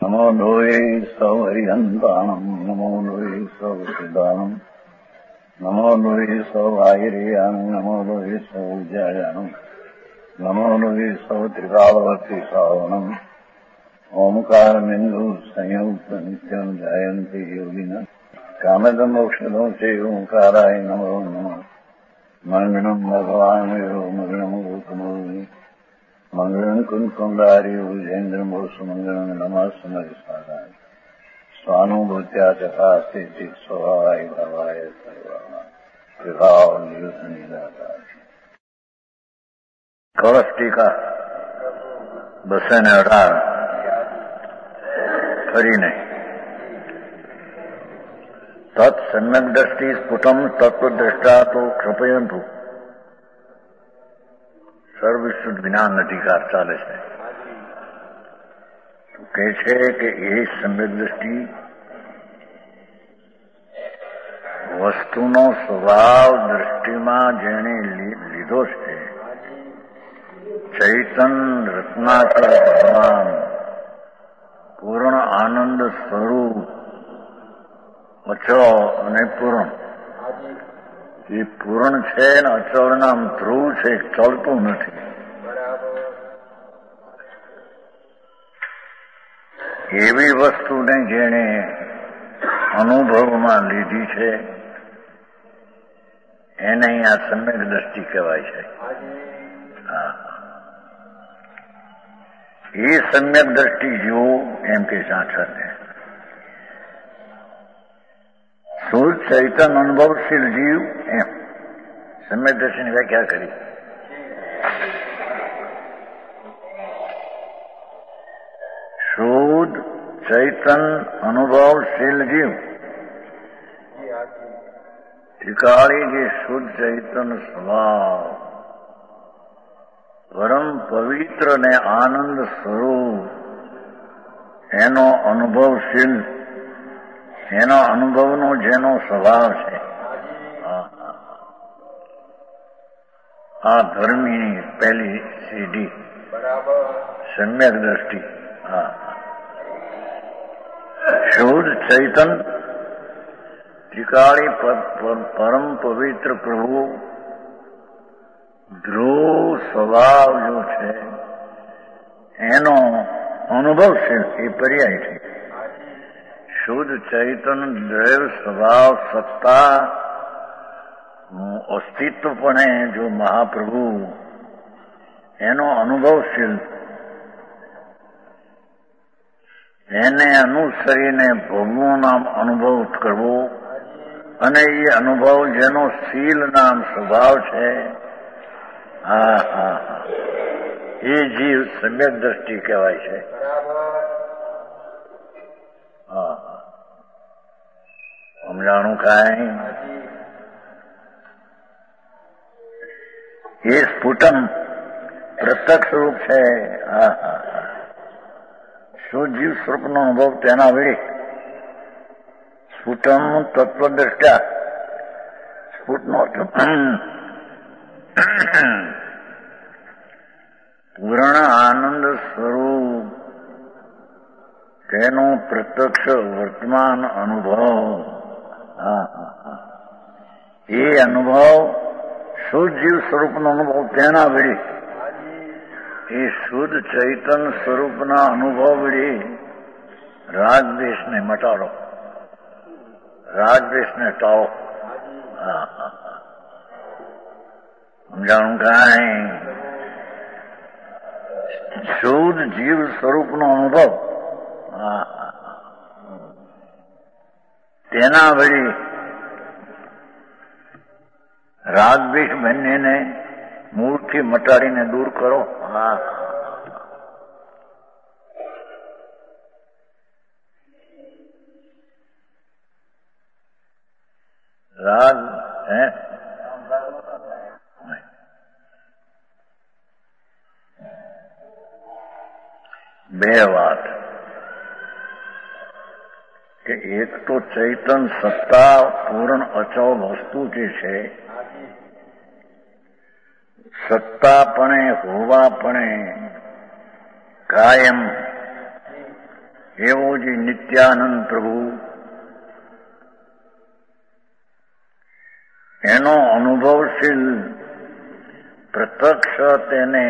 નમો લોહે સૌહરિહંતાણમ નમો લોહે સૌસિદાનમ નમો લોહે સૌઆયર્યાન નમો લોહે સૌજાયાનમ નમો લોહે સૌત્રિકાવર્તિ સાવનમ ઓમકારમિંદુ સંયુક્ત નિત્યમ જાયંતિ યોગિના કામદમ મોક્ષદો છે ઓંકારાય નમો નમઃ મંગળમ ભગવાન મંગળમ ગોતમોહિ મંગળમ કુંકુંડાર્યો જૈન્દ્રમો સુમંગળમ નમઃ સ્મરિસ્મરાય સ્વાનુભૂત્યા ચકાસ્તે સ્વભાવાય ભાવાય સર્વમાં વિભાવ નિયુત નિરાકાર. કળશ ટીકા 218 ફરીને તત્ સમ્યક દ્રષ્ટિ સ્ફુટમ તત્વદ્રષ્ટા તો કૃપયંતુ. સર્વશુદ્ધ જ્ઞાન અધિકાર ચાલે છે. તો કહે છે કે એ સમ્યક દ્રષ્ટિ વસ્તુનો સ્વભાવ દ્રષ્ટિમાં જેણે લીધો છે, ચૈતન રત્નાકર ભગવાન પૂર્ણ આનંદ સ્વરૂપ અચળ અને પૂર્ણ. એ પૂર્ણ છે ને અચળ નામ ધ્રુવ છે, ચલતું નથી. એવી વસ્તુને જેણે અનુભવમાં લીધી છે એને અહીંયા સમ્યક દ્રષ્ટિ કહેવાય છે. એ સમ્યક દ્રષ્ટિ જુઓ એમ કે શાસ્ત્રને શુદ્ધ ચૈતન અનુભવશીલ જીવ એમ સમ્યક દ્રષ્ટિની વ્યાખ્યા કરી. શુદ્ધ ચૈતન અનુભવશીલ જીવ ઠીકાળી જે શુદ્ધ ચૈતન સ્વભાવ પરમ પવિત્ર ને આનંદ સ્વરૂપ એનો અનુભવશીલ, એનો અનુભવનો જેનો સ્વભાવ છે, આ ધર્મની પહેલી સીડી સમ્યક દ્રષ્ટિ. શુદ્ધ ચૈતન ત્રિકાળી પરમ પવિત્ર પ્રભુ ધ્રુવ સ્વભાવ જો છે એનો અનુભવશીલ એ પર્યાય છે. શુદ્ધ ચૈતન દ્રૈવ સ્વભાવ સત્તા અસ્તિત્વપણે જો મહાપ્રભુ એનો અનુભવશીલ, એને અનુસરીને ભગવું નામ અનુભવ કરવો અને એ અનુભવ જેનો શીલ નામ સ્વભાવ છે, એ જીવ સમ્યક દ્રષ્ટિ કહેવાય છે. સમજાણું કાંઈ? એ સ્ફુટમ પ્રત્યક્ષ રૂપ છે. શુદ્ધ જીવ સ્વરૂપનો અનુભવ તેના વડે સ્ફુટમ તત્વદ્રષ્ટા. સ્ફુટનો પૂર્ણ આનંદ સ્વરૂપ તેનો પ્રત્યક્ષ વર્તમાન અનુભવ. એ અનુભવ શુદ્ધ જીવ સ્વરૂપનો અનુભવ તેના વડે એ શુદ્ધ ચૈતન સ્વરૂપના અનુભવ વડે રાગદ્વેષને મટાડો, રાગદ્વેષને ટાળો. સમજાણું કાંઈ? શુદ્ધ જીવ સ્વરૂપનો અનુભવ તેના વડે રાગદ્વેષ બંનેને મૂળથી મટાડીને દૂર કરો. રાગ બે વાત કે એક તો ચૈતન સત્તા પૂર્ણ અચળ વસ્તુ જે છે, સત્તાપણે હોવાપણે કાયમ એવો જે નિત્યાનંદ પ્રભુ એનો અનુભવશીલ પ્રત્યક્ષ તેને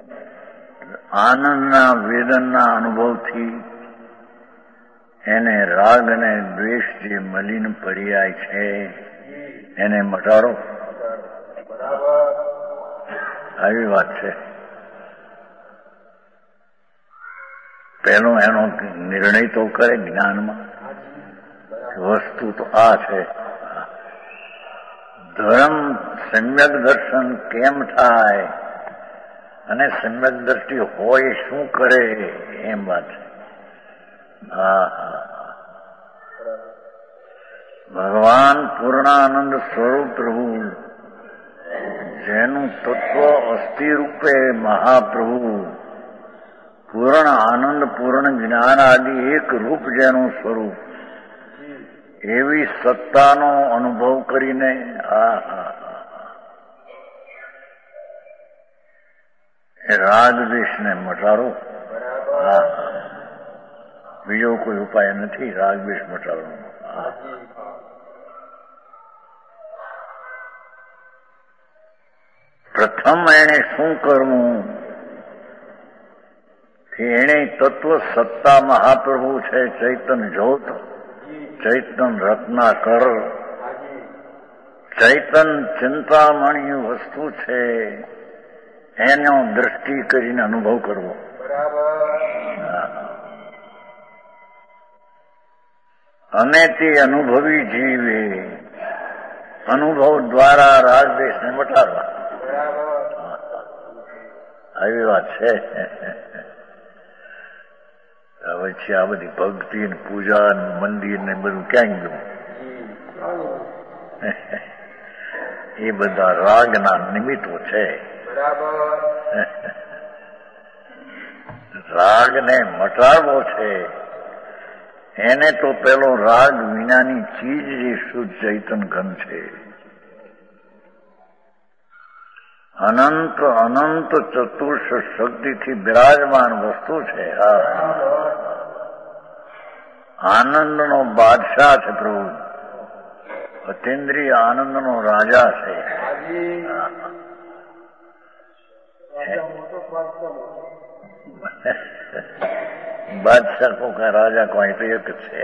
આનંદના વેદનના અનુભવથી એને રાગ અને દ્વેષ જે મલિન પર્યાય છે એને મટાડો. આવી વાત છે. પહેલો એનો નિર્ણય તો કરે જ્ઞાનમાં, વસ્તુ તો આ છે. ધર્મ સમ્યક દર્શન કેમ થાય અને સમ્યક દ્રષ્ટિ હોય શું કરે એમ વાત છે. ભગવાન પૂર્ણાનંદ સ્વરૂપ પ્રભુ જેનું તત્વ અસ્થિ રૂપે મહાપ્રભુ પૂર્ણ આનંદ પૂર્ણ જ્ઞાન આદિ એક રૂપ જેનું સ્વરૂપ એવી સત્તાનો અનુભવ કરીને રાગ દ્વેષને મટાડો. બીજો કોઈ ઉપાય નથી રાગ દ્વેષ મટાડવાનો. પ્રથમ એને શું કરવું? એને તત્વ સત્તા મહાપ્રભુ છે, ચૈતન જ્યોત, ચૈતન રત્નાકર, ચૈતન ચિંતામણી વસ્તુ છે, એનો દ્રષ્ટિ કરીને અનુભવ કરવો. અને તે અનુભવી જીવે અનુભવ દ્વારા રાગદ્વેષને મટાડવા. આવી વાત છે. પછી આ બધી ભક્તિ ને પૂજા મંદિર ને બધું ક્યાં ગયું? એ બધા રાગના નિમિત્તો છે. રાગને મટાડવો છે. એને તો પેલો રાગ વિનાની ચીજ જે શુદ્ધ ચૈતન ઘન છે, અનંત અનંત ચતુર્શ શક્તિથી બિરાજમાન વસ્તુ છે. આનંદનો બાદશાહ છે પ્રભુ, અતિન્દ્રિય આનંદનો રાજા છે. બાદશાહ કો કા રાજા કોઈ તો એક છે.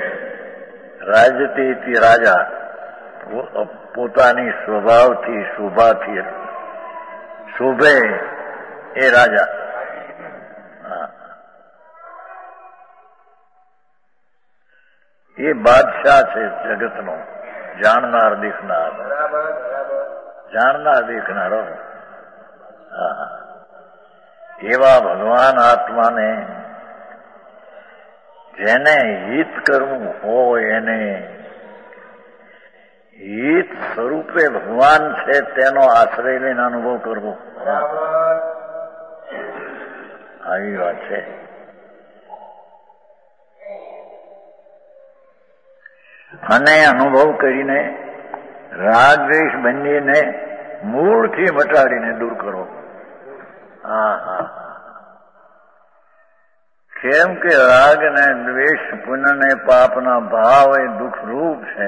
રાજતી રાજા પોતાની સ્વભાવથી શોભાથી શોભે એ રાજા. એ બાદશાહ છે જગતનો, જાણનાર દેખનાર, જાણનાર દેખનારો. એવા ભગવાન આત્માને જેને હિત કરવું હોય એને હિત સ્વરૂપે ભગવાન છે તેનો આશ્રય લઈને અનુભવ કરવો. આવી વાત છે. અને અનુભવ કરીને રાગ દ્વેષ બંનેને મૂળથી મટાડીને દૂર કરો. કેમ કે રાગ ને દ્વેષ પુણ્ય ને પાપના ભાવ એ દુઃખરૂપ છે,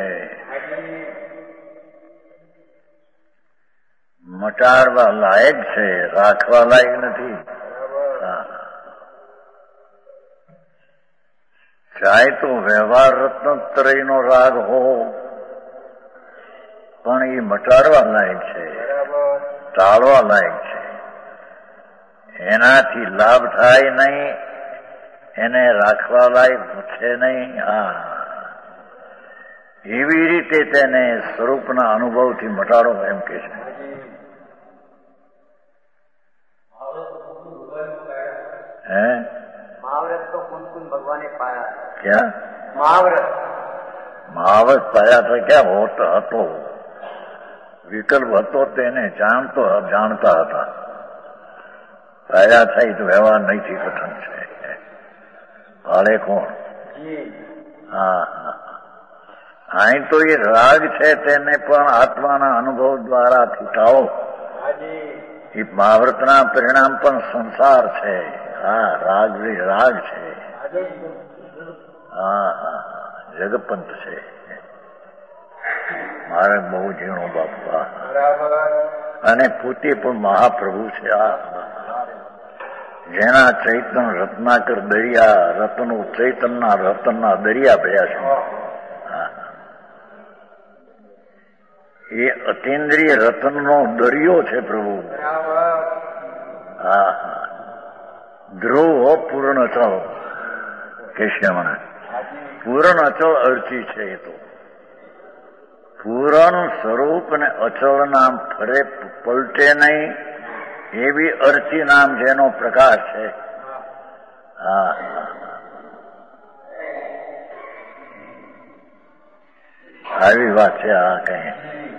મટાડવા લાયક છે, રાખવા લાયક નથી. ચાહે તો વ્યવહાર રત્નત્રયનો રાગ હો, પણ એ મટાડવા લાયક છે, ટાળવા લાયક છે. એનાથી લાભ થાય નહીં, એને રાખવા લાયક છે નહીં. એવી રીતે તેને સ્વરૂપના અનુભવથી મટાડો એમ કે છે. મહાવ્રત તો કુંકુમ ભગવાને પાયા. ક્યાં મહાવ્રત? મહાવ્રત પાયા તો ક્યાં હતો? વિકલ્પ હતો તેને જાણતા હતા. પાયા થાય તો વ્યવહાર નહીંથી કથન છે. ભાડે કોણ? અહીં તો એ રાગ છે તેને પણ આત્માના અનુભવ દ્વારા ટાળો. એ મહાવ્રતના પરિણામ પણ સંસાર છે. રાગ છે. હા હા જગપંત છે મારે બહુ ઝીણો બાપા અને પોતે પણ મહાપ્રભુ છે. જેના ચૈતન રત્નાકર દરિયા રત્નો ચૈતનના રતનના દરિયા ભર્યા છે. એ અતિન્દ્રિય રતનનો દરિયો છે પ્રભુ. હા હા ધ્રુવ પૂર્ણ અચળ કેશવણ પૂર્ણ અચળ અર્ચી છે. એ તો પૂરણ સ્વરૂપ અને અચળ નામ ફરે પલટે નહીં એવી અર્ચી નામ જેનો પ્રકાશ છે. હા આવી વાત છે. આ કઈ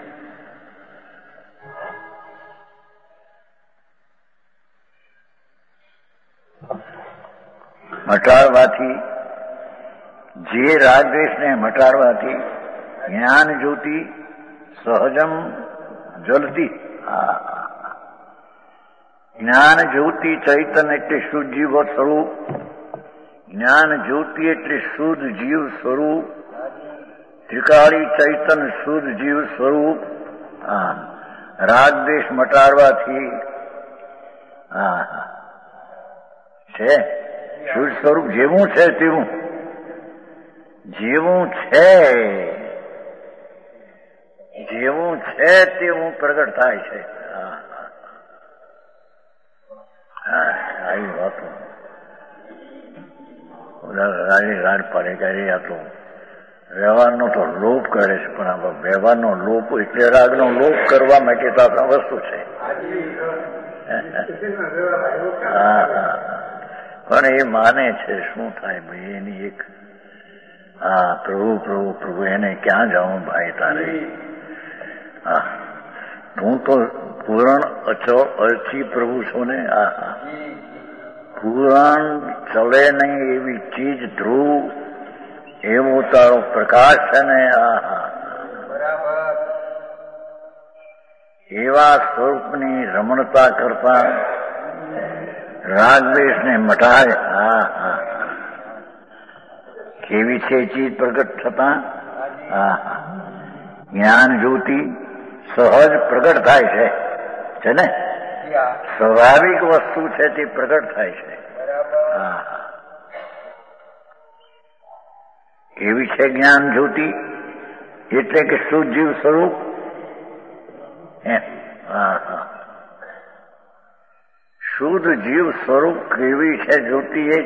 મટાડવાથી જે રાગદ્વેષને મટાડવાથી જ્ઞાન જ્યોતિ સહજમ જલતી. જ્ઞાન જ્યોતિ ચૈતન એટલે શુદ્ધ જીવ સ્વરૂપ. જ્ઞાન જ્યોતિ એટલે શુદ્ધ જીવ સ્વરૂપ. ત્રિકાળી ચૈતન શુદ્ધ જીવ સ્વરૂપ. રાગદ્વેષ મટાડવાથી છે શુદ્ધ સ્વરૂપ જેવું છે તેવું જેવું છે જેવું છે તેવું પ્રગટ થાય છે. આવી વાતો રાડ પાડે કરી આ તો વ્યવહારનો તો લોપ કરે છે પણ આ વ્યવહારનો લોપ એટલે રાગનો લોપ કરવા માટે તો આપણા વસ્તુ છે. હા હા પણ એ માને છે શું થાય ભાઈ એની એક પ્રભુ પ્રભુ પ્રભુ એને ક્યાં જાઉં ભાઈ તારે. તું તો પૂરણ અચળ અર્ચી પ્રભુ છો ને. પૂરણ ચલે નહીં એવી ચીજ ધ્રુવ એવો તારો પ્રકાશ છે ને. એવા સ્વરૂપની રમણતા કરતા રાગદ્વેષને મટાય. કેવી છે ચીજ પ્રગટ થતા જ્ઞાન જ્યોતિ સહજ પ્રગટ થાય છે ને. સ્વાભાવિક વસ્તુ છે તે પ્રગટ થાય છે. એવી છે જ્ઞાન જ્યોતિ એટલે કે શુદ્ધ જીવ સ્વરૂપ. શુદ્ધ જીવ સ્વરૂપ કેવી છે જ્યોતિ એ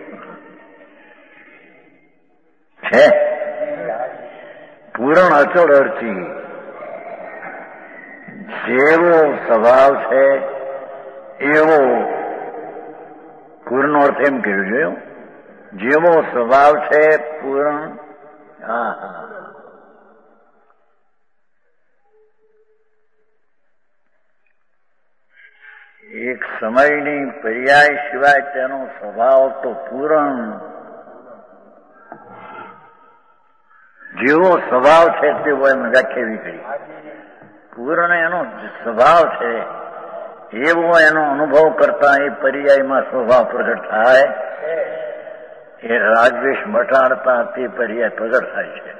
છે પૂરણ અચળ અર્ચી. જેવો સ્વભાવ છે એવો પૂર્ણનો અર્થ એમ કર્યું જોયું. જેવો સ્વભાવ છે પૂર્ણ. એક સમયની પર્યાય સિવાય તેનો સ્વભાવ તો પૂર્ણ. જેવો સ્વભાવ છે તેવો એમ વ્યાખ્યા કરી. પૂર્ણ એનો સ્વભાવ છે એવો એનો અનુભવ કરતા એ પર્યાયમાં સ્વભાવ પ્રગટ થાય. એ રાગદ્વેષ મટાડતા તે પર્યાય પ્રગટ થાય છે.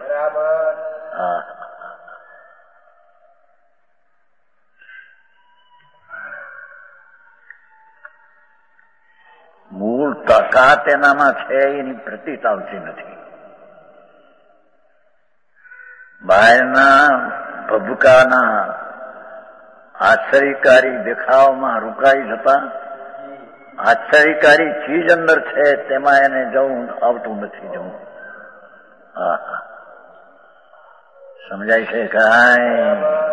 મૂળ તાકાત એનામાં છે એની પ્રતીત આવતી નથી. બહારના ભભકાના આશ્ચર્યકારી દેખાવમાં રોકાઈ જતા આશ્ચર્યકારી ચીજ અંદર છે તેમાં એને જવું આવતું નથી. જવું સમજાય છે કાંઈ?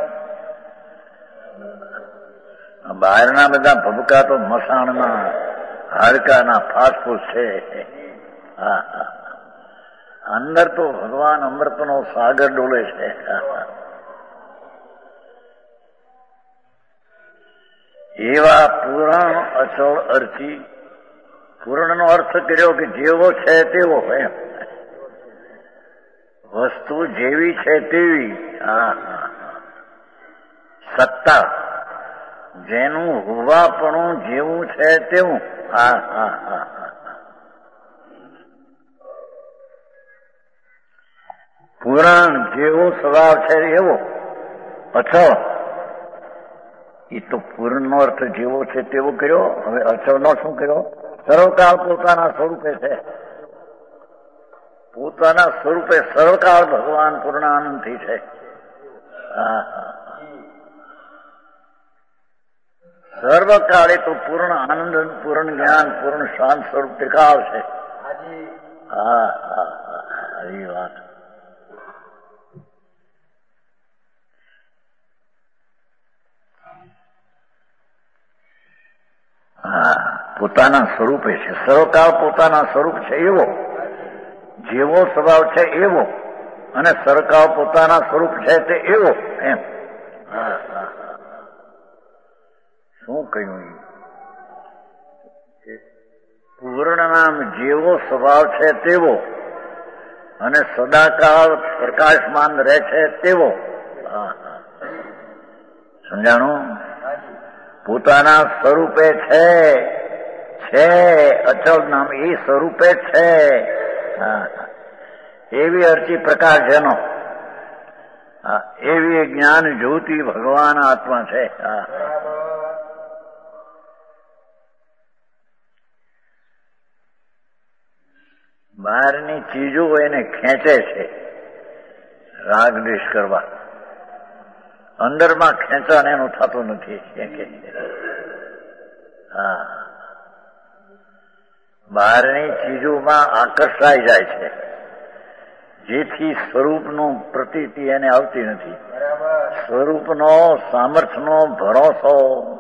બહારના બધા ભભકા તો મસાણના હાડકાના ફાસ્ટફૂડ છે. અંદર તો ભગવાન અમૃતનો સાગર ડોલે છે. એવા પૂરણ અચળ અર્ચી. પૂર્ણનો અર્થ કર્યો કે જેવો છે તેવો એમ વસ્તુ જેવી છે તેવી. સત્તા જેનું હોવાપણું જેવું છે તેવું. પૂરણ જેવો સ્વભાવ છે એવો અચળ. એ તો પૂર્ણનો અર્થ જેવો છે તેવો કર્યો. હવે અચળનો શું કર્યો? સર્વકાળ પોતાના સ્વરૂપે છે. પોતાના સ્વરૂપે સર્વકાળ ભગવાન પૂર્ણાનંદથી છે. સર્વકાળે તો પૂર્ણ આનંદ, પૂર્ણ જ્ઞાન, પૂર્ણ શાંત સ્વરૂપ ત્રિકાળ છે. હા હા હા, એ વાત. હા, પોતાના સ્વરૂપે છે. સર્વકાળ પોતાના સ્વરૂપ છે એવો, જેવો સ્વભાવ છે એવો, અને સર્વકાળ પોતાના સ્વરૂપ છે તે એવો. એમ શું કહ્યું? પૂર્ણ નામ જેવો સ્વભાવ છે તેવો, અને સદાકાળ પ્રકાશમાન રહે છે તેવો. સમજાણું? પોતાના સ્વરૂપે છે અચળ નામ, એ સ્વરૂપે છે. એવી અર્ચી પ્રકાશ જેનો, એવી જ્ઞાન જ્યોતિ ભગવાન આત્મા છે. બહારની ચીજો એને ખેંચે છે રાગ દ્વેષ કરવા. અંદરમાં ખેંચાણ એનું થતું નથી. હા, બહારની ચીજોમાં આકર્ષાઈ જાય છે, જેથી સ્વરૂપનું પ્રતીતિ એને આવતી નથી. સ્વરૂપનો સામર્થ્યનો ભરોસો,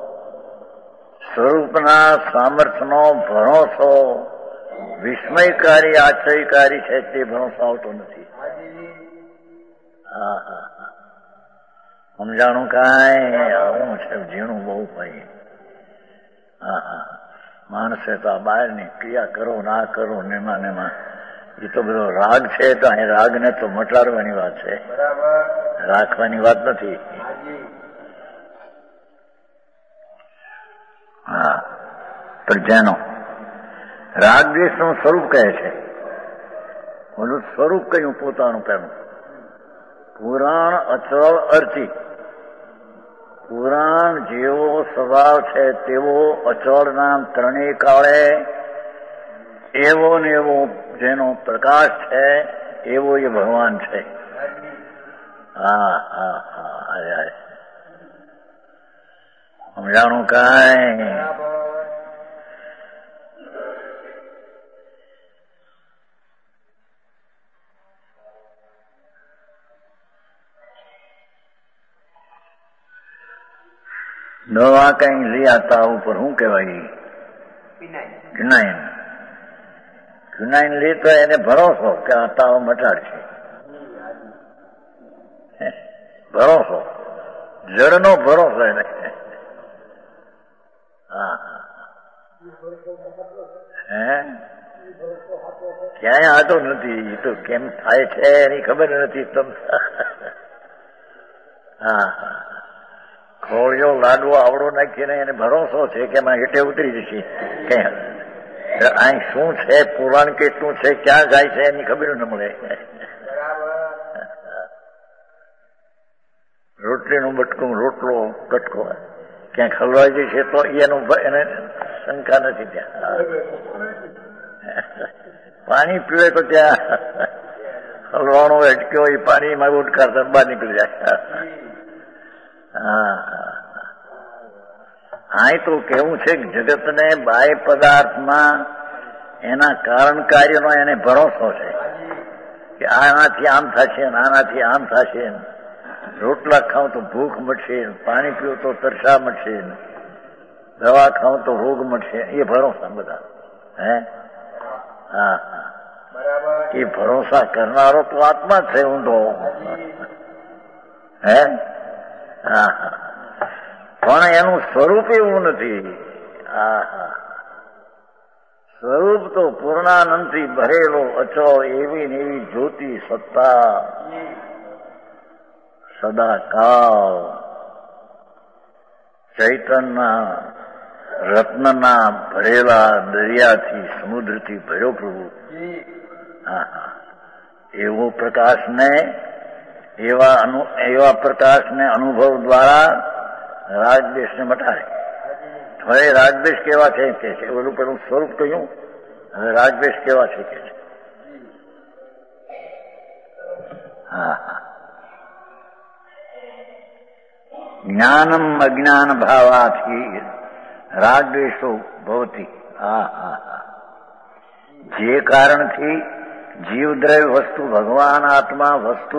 સ્વરૂપના સામર્થ્યનો ભરોસો વિસ્મયકારી આશ્ચર્યકારી છે, તે ભરોસો આવતો નથી. હા હા, સમજાણું? કાંઈ આવું છે ઝીણું બહુ ભાઈ. હા હા, માણસે તો આ બહારની ક્રિયા કરો ના કરો નેમાં એ તો બધો રાગ છે. તો અહીં રાગને તો મટાડવાની વાત છે, રાખવાની વાત નથી. હા, પણ જેનો રાગ દ્વેષનું સ્વરૂપ કહે છે, ઓલું સ્વરૂપ કહ્યું પોતાનું પેલું. પુરાણ અચળ અર્ચી, પુરાણ જેવો સ્વભાવ છે તેવો અચળ નામ ત્રણેય કાળે એવો ને એવો જેનો પ્રકાશ છે એવો એ ભગવાન છે. હા હા હા, સમજાણું? કાંઈ દવા કઈ લઈ આતા ઉપર શું કહેવાય? ક્યુનાઇન. ક્યુનાઇન લે તો એને ભરોસો કે આ તાવ મટાડશે. ભરોસો, જળનો ભરોસો એને. હા, હે ક્યાંય આતો નથી. એ તો કેમ થાય છે એની ખબર નથી તમને. હા હા, ખોળિયો લાડવો આવડો નાખીને એને ભરોસો છે કે એમાં હેઠે ઉતરી જશે. અહીં શું છે, પુરાણ કેટલું છે, ક્યાં જાય છે એની ખબર ન મળે. રોટલીનું બટકું, રોટલો કટકો ક્યાંક હલવાઈ જશે તો એનું એને શંકા નથી. ત્યાં પાણી પીવે તો ત્યાં હલવાનો અટક્યો એ પાણીમાં ઉટકારતા બહાર નીકળી જાય. હા, તો કેવું છે કે જગતને બાહ્ય પદાર્થમાં એના કારણ કાર્યનો એને ભરોસો છે કે આનાથી આમ થશે, આનાથી આમ થશે. રોટલા ખાવ તો ભૂખ મટશે, પાણી પીવું તો તરસા મટશે, દવા ખાવ તો રોગ મટશે. એ ભરોસા બધા. હે હા હા, એ ભરોસા કરનારો તો આત્મા છે ઊંધો. હે હા હા, પણ એનું સ્વરૂપ એવું નથી. હા હા, સ્વરૂપ તો પૂર્ણાનંદથી ભરેલો અચળ એવી ને એવી જ્યોતિ સત્તા સદાકાળ ચૈતનના રત્નના ભરેલા દરિયાથી સમુદ્રથી ભર્યો પ્રભુ. હા હા, એવો પ્રકાશને એવા પ્રકાશને અનુભવ દ્વારા રાગદ્વેષને મટાડે. હવે રાગદ્વેષ કેવા છે કે છે, બધું પેલું સ્વરૂપ કહ્યું, હવે રાગદ્વેષ કેવા છે કે છે. હા હા. જ્ઞાનમ અજ્ઞાન ભાવાથી રાગદ્વેષો ભવતી. હા હા હા. જે કારણથી જીવદ્રવ્ય વસ્તુ, ભગવાન આત્મા વસ્તુ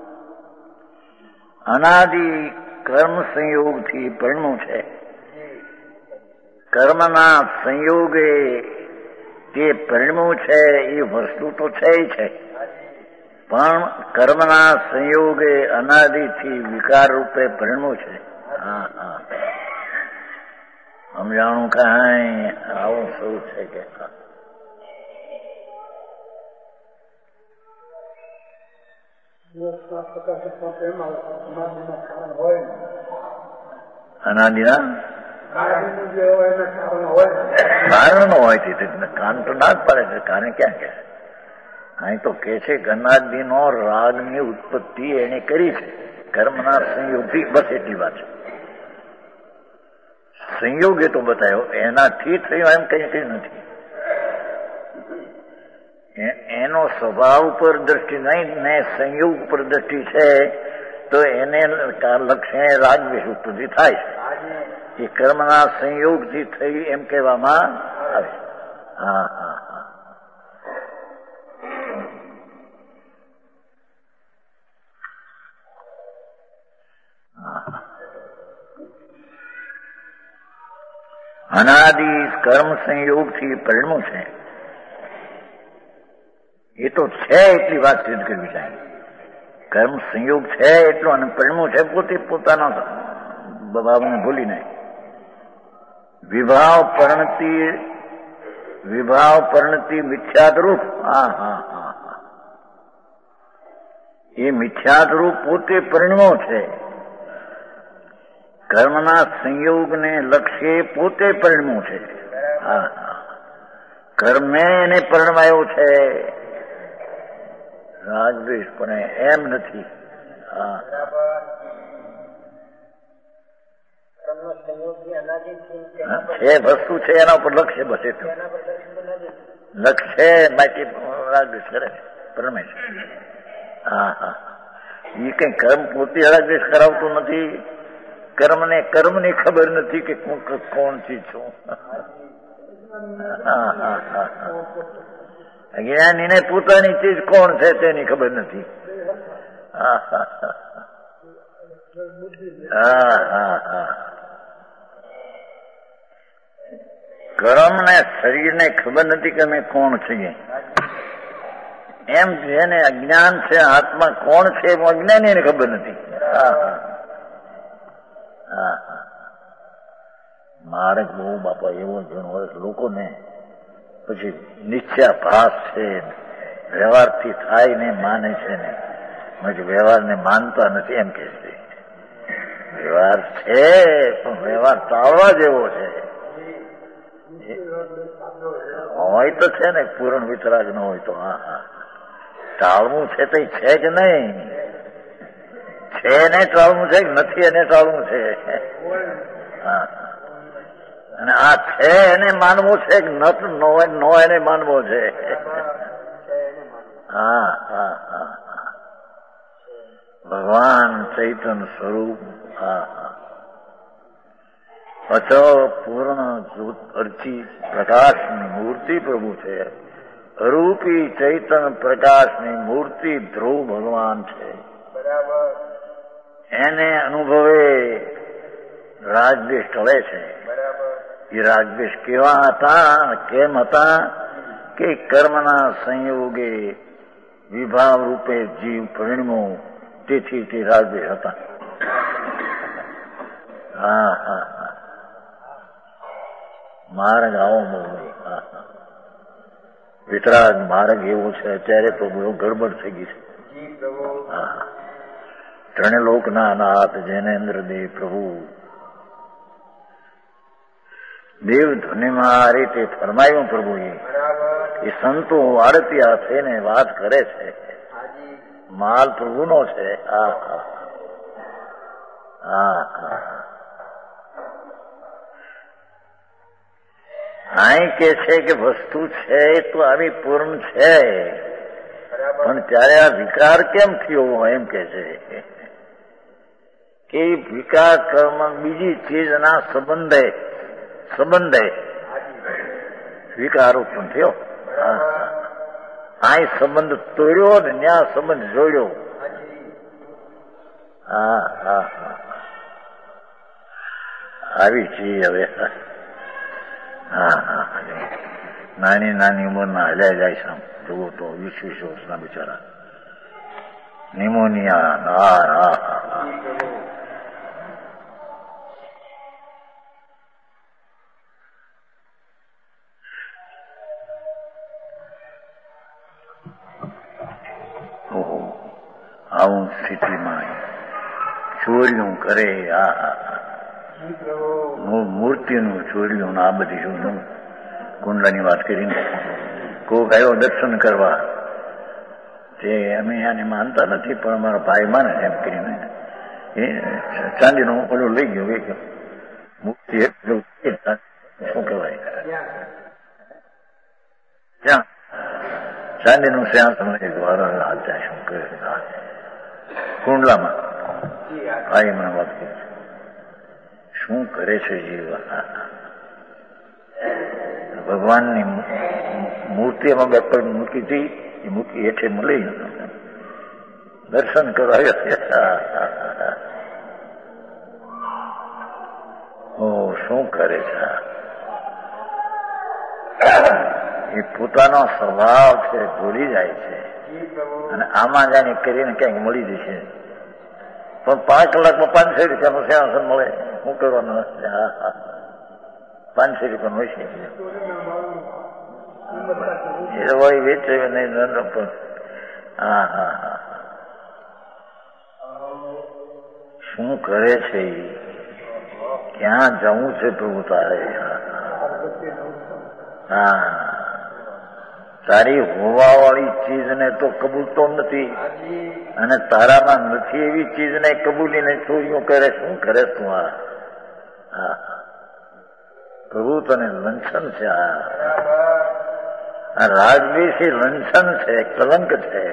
અનાદિ કર્મ સંયોગથી પરિણ્યું છે. કર્મના સંયોગે જે પરિણ્યું છે એ વસ્તુ તો છે છે, પણ કર્મના સંયોગે અનાદિથી વિકાર રૂપે પરિણ્યું છે. હા હા. સમજાણું કાંઈ આવું શું છે કે અનાદિના કારણ હોય છે, કાન તો ના જ પડે છે. કારણ ક્યાં કે અહીં તો કે છે કે અનાદિનો રાગની ઉત્પત્તિ એને કરી છે કર્મના સંયોગથી. બસ એટલી વાત છે. સંયોગ એ તો બતાવ્યો, એનાથી થયું એમ કઈ કઈ નથી. એનો સ્વભાવ ઉપર દ્રષ્ટિ નહીં ને સંયોગ ઉપર દ્રષ્ટિ છે, તો એને લક્ષે રાગદ્વેષ ઉત્પત્તિ થાય છે. એ કર્મના સંયોગથી થઈ એમ કહેવામાં આવે. હા હા હા. અનાદિ કર્મ સંયોગથી પરિણ્યું છે. એ તો છે એટલી વાત સિદ્ધ કરવી જોઈએ. કર્મ સંયોગ છે એટલો, અને પરિણ્યું છે પોતે પોતાના ભાવને ભૂલીને. વિભાવ પરિણતિ મિથ્યાત રૂપ. હા હા હા હા. એ મિથ્યાત રૂપ પોતે પરિણ્યો છે. કર્મના સંયોગને લક્ષ્ય પોતે પરિણ્યું છે. હા હા. કર્મે એને પરિણવાયો છે. રાગદ્વેષ પણ એમ નથી. હા. છે વસ્તુ છે એના ઉપર લક્ષ્ય, બસ એટલું લક્ષ્ય. બાકી રાગદ્વેષ કરે છે, પરમે છે. હા હા. એ કઈ કર્મ પોતે રાગદ્વેષ કરાવતું નથી. કર્મની ખબર નથી કે કોણ ચીજ છું. હા હા હા. જ્ઞાનીને પોતાની ચીજ કોણ છે તેની ખબર નથી. હા હા હા હા હા. કર્મ ને શરીરને ખબર નથી કે અમે કોણ છીએ. એમ જેને અજ્ઞાન છે, આત્મા કોણ છે એમ અજ્ઞાનીને ખબર નથી. હા હા હા હા. મારે બહુ બાપા એવો જણ હોય લોકોને પછી નિશ્ચયાભાસ છે, વ્યવહારથી થાય ને માને છે ને, પછી વ્યવહારને માનતા નથી એમ કે છે. વ્યવહાર છે પણ વ્યવહાર ટાળવા જેવો છે. હોય તો છે ને, પૂર્ણ વિતરાગ ન હોય તો. હા હા. ટાળવું છે તો છે કે નહીં? છે એને ટાળવું છે કે નથી એને ટાળવું છે? હા. અને આ છે એને માનવું છે કે નો એને માનવો છે? હા હા હા. ભગવાન ચૈતન સ્વરૂપ. હા હા. અચળ પૂર્ણ અર્ચિત પ્રકાશની મૂર્તિ પ્રભુ છે. અરૂપી ચૈતન પ્રકાશની મૂર્તિ ધ્રુવ ભગવાન છે. એને અનુભવે રાગદ્વેષ ટળે છે. એ રાગદ્વેષ કેવા હતા, કેમ હતા કે કર્મના સંયોગે વિભાવ રૂપે જીવ પરિણ્યો, તેથી તે રાગદ્વેષ હતા. હા હા હા. માર્ગ આવો મળે. હા હા. વિતરાગ માર્ગ એવો છે. અત્યારે તો બહુ ગડબડ થઈ ગઈ છે. હા. ત્રણે લોકના નાથ જૈનેન્દ્ર દેવ પ્રભુ દેવ ધ્વનિમાં આ રીતે ફરમાયું પ્રભુએ. એ સંતો આરતીયા થઈને વાત કરે છે. માલ પ્રભુનો છે. હા હા હા હા. અહીં કે છે કે વસ્તુ છે તો આવી પૂર્ણ છે, પણ ત્યારે આ વિકાર કેમ થયો એમ કે છે કે વિકાર કર્મ બીજી ચીજના સંબંધે વિકાર ઉત્પન્ન થયો. અહીં સંબંધ તોડ્યો ને ત્યાં સંબંધ જોડ્યો. હા હા હા. આવી ચીજ હવે હા હા નાની નાની ઉંમરના હલ્યા જાય છે. જુઓ તો 20-20 વર્ષના બિચારા નિમોનિયા. હા હા હા. ઓહો, આવું સ્થિતિમાં ચોર્યું કરે. હા હા. મૂર્તિનું ચોર્યું આ બધી શું કુંડલાની વાત કરીને કોક આવ્યો દર્શન કરવા. તે અમે આને માનતા નથી પણ અમારા ભાઈ માને એમ કરીને એ ચાંદીનું ઓલું લઈ ગયો. મૂર્તિ શું કહેવાય ત્યાં ચાંદીનું સિંહાસન શું કહે કુંડલામાં. ભાઈ મને વાત કરી શું કરે છે જીવ. ભગવાનની મૂર્તિમાં બે પગ મૂકી હતી, એ મૂકી હેઠે મળી દર્શન કરાવ્યા. ઓ શું કરે છે એ પોતાનો સ્વભાવ છે ભૂલી જાય છે અને આમાં જાણે કરીને ક્યાંક મળી જશે. પણ 5 કલાકમાં 500 રૂપિયાનું સિંહાસન મળે. શું કરવાનું? હા હા 500 રૂપિયાનું હોય છે એ હોય વેચાય નહીં. હા હા હા. શું કરે છે? ક્યાં જવું છે પ્રભુ તારે? હા તારી હોવા વાળી ચીજને તો કબૂલતો નથી અને તારામાં નથી એવી ચીજને કબૂલીને ચોરીઓ કરે. શું કરે તું? હા પ્રભુ તને લંછન છે. આ રાજદ્વેષી લંછન છે, કલંક છે.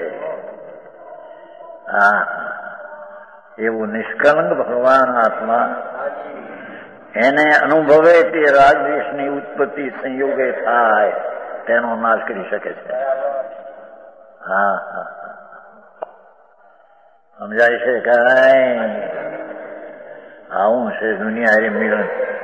હા એવું નિષ્કલંક ભગવાન આત્મા એને અનુભવે તે રાજદ્વેષની ઉત્પત્તિ સંયોગે થાય તેનો નાશ કરી શકે છે. હા હા સમજાય છે? કઈ આવું છે દુનિયા હારે મિલન.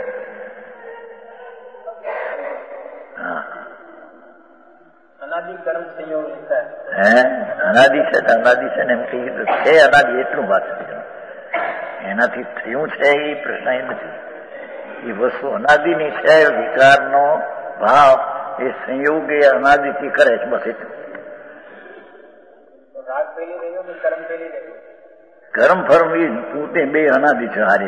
અનાદિ કર્મ સંયોગ અનાદિ છે ને એમ કહીએ છે. અનાદિ એટલું વાત છે. એનાથી થયું છે એ પ્રશ્ન એ નથી. એ વસ્તુ અનાદિની છે. વિકારનો ભાવ એ સંયોગ એ અનાદિથી કરે છે. બસ એટલું. કર્મ ફર્મ એ પોતે બે અનાદિ છે. હારે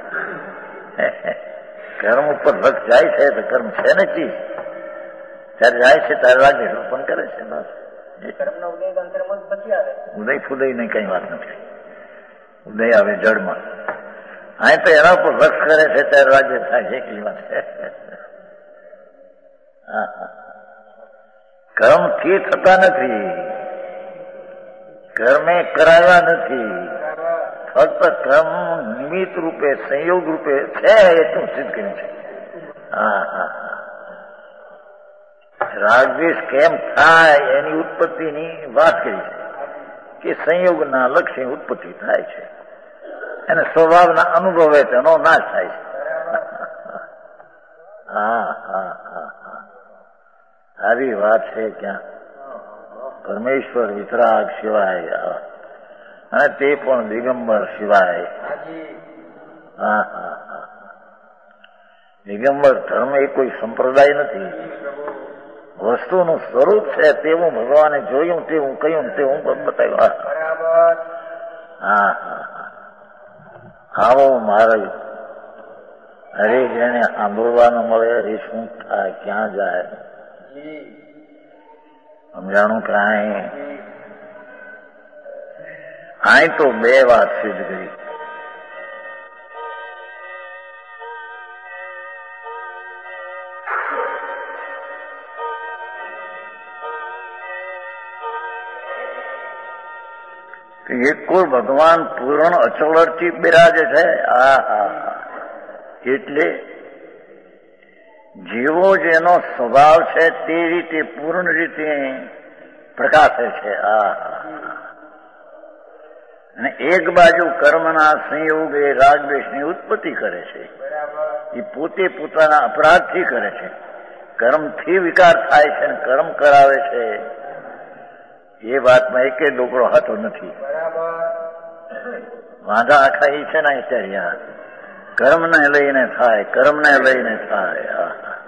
કર્મ ઉપર લક્ષ જાય છે તો કર્મ છે ને ચીજ ત્યારે જાય છે ત્યારે લાગે પણ કરે છે. ઉદય ફુદય ને કઈ વાત નથી. ઉદય આવે જળમાં. અહીં તો એના ઉપર લક્ષ કરે છે ત્યારે રાજ્ય થાય છે. એટલી વાત છે. કર્મથી થતા નથી. કર્મે કરાવ્યા નથી. ફક્ત કર્મ નિમિત્ત રૂપે સંયોગ રૂપે છે એટલું સિદ્ધ કર્યું છે. હા હા રાગદ્વેષ કેમ થાય એની ઉત્પત્તિની વાત કરી છે કે સંયોગના લક્ષ્ય ઉત્પત્તિ થાય છે અને સ્વભાવના અનુભવે તેનો નાશ થાય છે. હા હા હા હા આવી વાત છે. ક્યાં પરમેશ્વર વિતરાગ સિવાય અને તે પણ દિગંબર સિવાય. હા હા હા દિગંબર ધર્મ એ કોઈ સંપ્રદાય નથી. વસ્તુનું સ્વરૂપ છે તેવું ભગવાને જોયું, તેવું કહ્યું, તેવું બતાવ્યું. હા હા આવો મહારાજ. અરે જેને સાંભળવાનું મળે એ શું થાય, ક્યાં જાય સમજાણું કાંઈ. અહીં તો બે વાત સિદ્ધ કરી. એક કોઈ ભગવાન પૂર્ણ અચળથી બિરાજે છે. એટલે જેવો જેનો સ્વભાવ છે તે રીતે પૂર્ણ રીતે પ્રકાશે છે. અને એક બાજુ કર્મના સંયોગ એ રાગદ્વેષની ઉત્પત્તિ કરે છે. એ પોતે પોતાના અપરાધથી કરે છે. કર્મથી વિકાર થાય છે અને કર્મ કરાવે છે. એ વાતમાં એકે ડોકરો હતો નથી. વાંધા આખા એ છે ને અત્યારે કર્મને લઈને થાય, કર્મને લઈને થાય.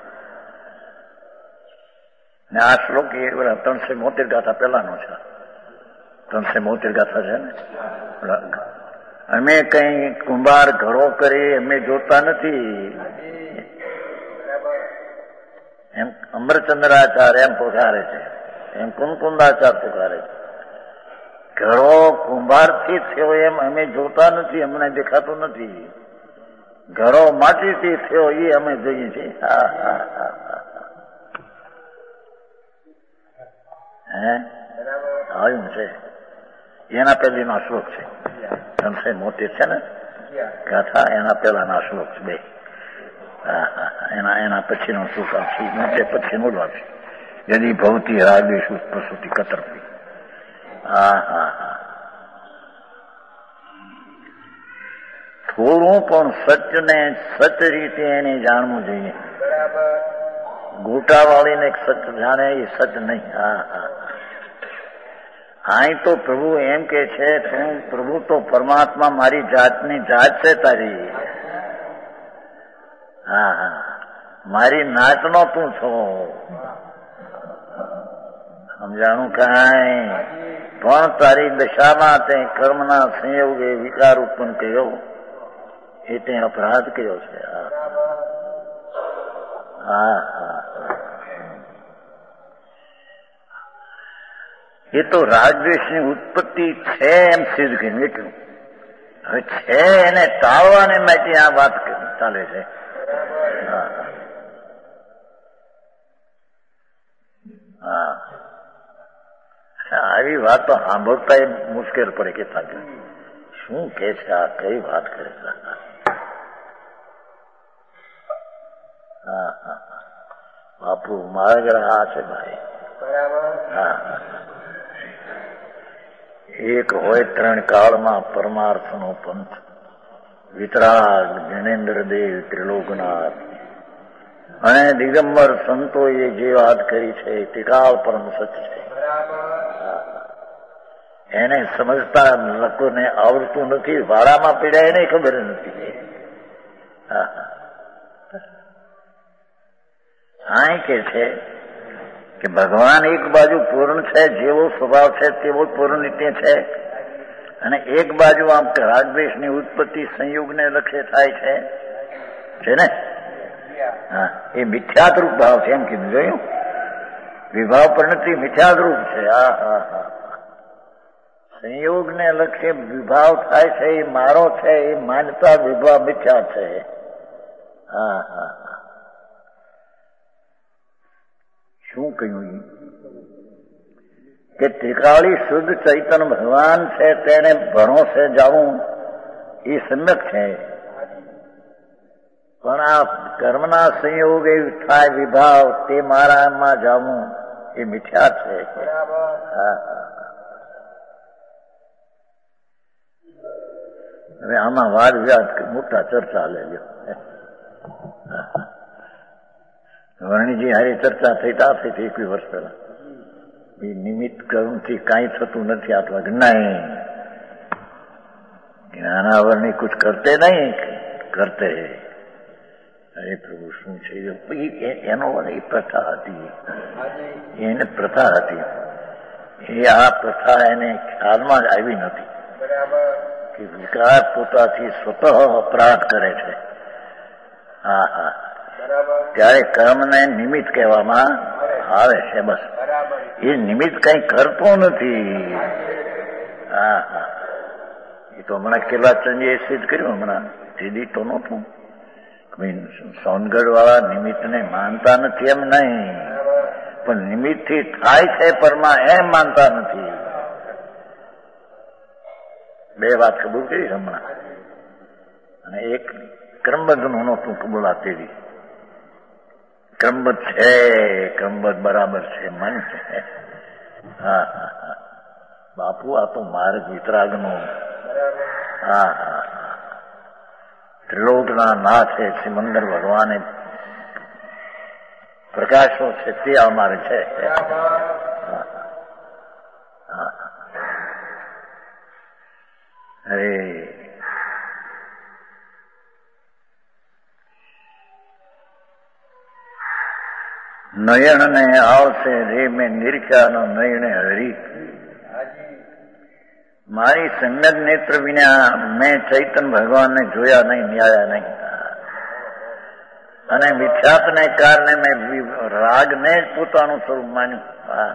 ને આ શ્લોક એ 372 ગાથા પહેલાનો છે. 372 ગાથા છે ને. અમે કઈ કુંભાર ઘરો કરી અમે જોતા નથી એમ અમરચંદ્રાચાર્ય એમ પોકારે છે, એમ કુંકુંદાચાર પોકારે છે. ઘરો કુંભારથી થયો એમ અમે જોતા નથી, અમને દેખાતું નથી. ઘરો માટીથી થયો એ અમે જોઈએ છીએ. આવ્યું છે એના પહેલીનો શ્લોક છે. 372 છે ને ગાથા, એના પહેલાના શ્લોક છે બે. એના પછીનો શ્લોક આપશે, પછીનો જ આપશે. યદી ભવતી રાગેશુ પ્રસૂતિ કતરપી. થોડું પણ સચને સચ રીતે એને જાણવું જોઈએ. ગોટાવાળીને સચ જાણે એ સચ નહીં. અહીં તો પ્રભુ એમ કે છે, તું પ્રભુ તો પરમાત્મા મારી જાતની જાત છે તારી. મારી નાચનો તું છો. સમજાણું કાંઈ પણ તારી દશામાં તે કર્મના સંયોગે વિકાર ઉત્પન્ન કર્યો, એ તે અપરાધ કર્યો છે. એ તો રાગદ્વેષની ઉત્પત્તિ છે એમ સિદ્ધ કર્યું. એટલું હવે છે એને ટાળવાને માટે આ વાત ચાલે છે. આવી વાત તો સાંભળતા મુશ્કેલ પડે કે શું કે છે, આ કઈ વાત કરે છે. બાપુ મારા ઘરે આ છે ભાઈ. એક હોય 3 કાળમાં પરમાર્થનો પંથ, વિતરાગ જ્ઞાનેન્દ્રદેવ ત્રિલોકનાથ અને દિગંબર સંતોએ જે વાત કરી છે તે કાળ પરમ સત્ય છે. એને સમજતા લોકોને આવડતું નથી. વાળામાં પીડા એને ખબર નથી. આ કે છે કે ભગવાન એક બાજુ પૂર્ણ છે, જેવો સ્વભાવ છે તેવો પૂર્ણ રીતે છે, અને એક બાજુ આમ રાગદ્વેષની ઉત્પત્તિ સંયોગને લક્ષ્ય થાય છે ને. એ મિથ્યાદરૂપ ભાવ છે એમ કીધું. જોયું? વિભાવ પર નથી, મિથ્યાદરૂપ છે. સંયોગને લક્ષ્ય વિભાવ થાય છે, એ મારો છે, એ માનતા વિભાવ મિથ્યા છે. શું કહ્યું કે ત્રિકાળી શુદ્ધ ચૈતન્ય ભગવાન છે, તેને ભણો છે જાણવું એ સમ્યક છે. પણ આ કર્મના સંયોગ એ થાય વિભાવ, તે મારામાં જાણવું એ મિથ્યા છે. હવે આમાં વાદ વિવાદ મોટા ચર્ચા લેજો. વર્ણીજી હારી ચર્ચા થઈ તા થઈ 21 વર્ષ પહેલા. એ નિમિત્ત કર્મથી કાંઈ થતું નથી. આટલા જ્ઞાનાવરણી કુછ કરતે નહીં કરતે. અરે પ્રભુ શું છે એનો એ પ્રથા હતી. એને પ્રથા હતી. એ આ પ્રથા એને ખ્યાલમાં જ આવી નથી કે વિકાર પોતાથી સ્વતઃ અપરાધ કરે છે. ત્યારે કર્મને નિમિત્ત કહેવામાં આવે છે. બસ એ નિમિત્ત કઈ કરતો નથી. એ તો હમણાં કેલાચંદજીએ સિદ્ધ કર્યું. હમણાં દીદી તો નહોતું. સોનગઢ વાળા નિમિત્તને માનતા નથી એમ નહીં, પણ નિમિત્તથી થાય છે પરમાં એમ માનતા નથી. બે વાત કબૂલ કરી હમણાં. અને એક ક્રમબદ્ધનું નહોતું કબૂલાતી. ક્રમબદ્ધ છે, ક્રમબદ્ધ બરાબર છે, મન છે. હા હા હા બાપુ, આ તો માર્ગ વિતરાગનો. હા હા ત્રિલોકના નાથ છે, સિમંદર ભગવાને પ્રકાશો છે તે અમારે છે. અરે નયન ને આવશે રે મેં નિરખ્યાનો નયને હરી. મારી સંગત નેત્ર વિના મેં ચૈતન્ય ભગવાનને જોયા નહીં, ન્યાયા નહીં. અને મિથ્યાત્વને કારણે મેં રાગને જ પોતાનું સ્વરૂપ માન્યું.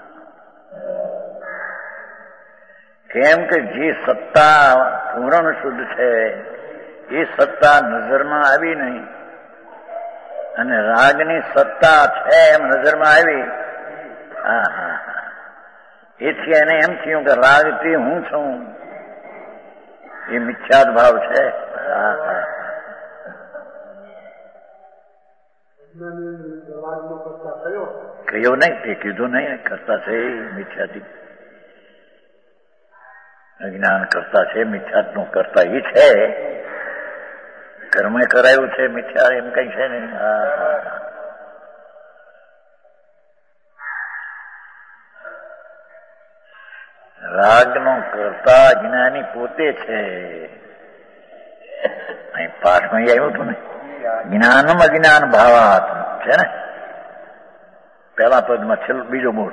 કેમ કે જે સત્તા પૂર્ણ શુદ્ધ છે એ સત્તા નજરમાં આવી નહીં, અને રાગની સત્તા છે એમ નજરમાં આવી. હા હા એથી એને એમ થયું કે રાગથી હું છું. એ મિથ્યાત ભાવ છે. હા હા કયો નહીં, તે કીધું નહીં. કરતા છે મિથ્યાથી અજ્ઞાન કરતા છે, મિથ્યાત નું કરતા એ છે. કર્મે કરાયું છે, મિથ્યા એમ કઈ છે નહીં. રાગનો કરતા અજ્ઞાની પોતે છે. અહીં પાઠમાં આવ્યું હતું ને, જ્ઞાનમ અજ્ઞાન ભાવાત છે ને પહેલા પદમાં, છેલ્લું બીજો બોલ.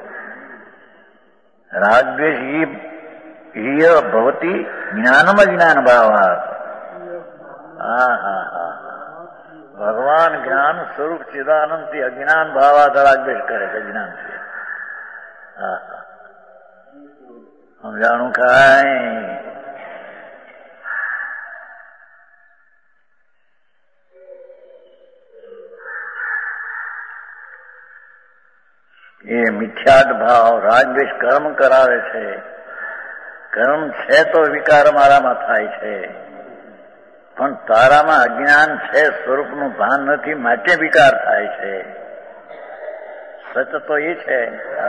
રાગ દ્વેષ હિય ભવતી જ્ઞાનમ અજ્ઞાન ભાવાત. હા હા હા ભગવાન જ્ઞાન સ્વરૂપ ચિદાનંદથી અજ્ઞાન ભાવાત રાગ દ્વેષ કરે છે. અજ્ઞાન છે. હા હા સમજાણું કાંઈ? એ મિથ્યાત ભાવ રાગદ્વેષ કર્મ કરાવે છે. કર્મ છે તો વિકાર મારામાં થાય છે, પણ તારામાં અજ્ઞાન છે, સ્વરૂપનું ભાન નથી, માટે વિકાર થાય છે. સચ તો એ છે.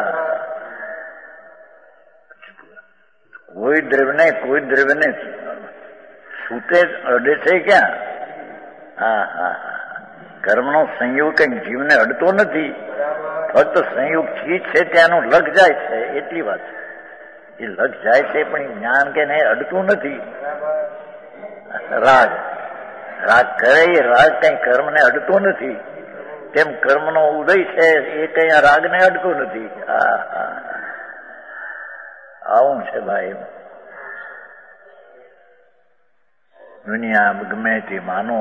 કોઈ દ્રવ્યને છૂટે અડે છે ક્યાં? હા હા કર્મનો સંયોગ કઈ જીવને અડતો નથી, ફક્ત સંયોગ ચીજ છે ત્યાંનું લગ જાય છે એટલી વાત. એ લગ જાય છે પણ જ્ઞાન કે નહીં અડતું નથી. રાગ કરે એ રાગ કઈ કર્મને અડતો નથી, તેમ કર્મનો ઉદય છે એ કઈ આ રાગને અડતો નથી. હા હા આવું છે ભાઈ. દુનિયા ગમે તે માનો,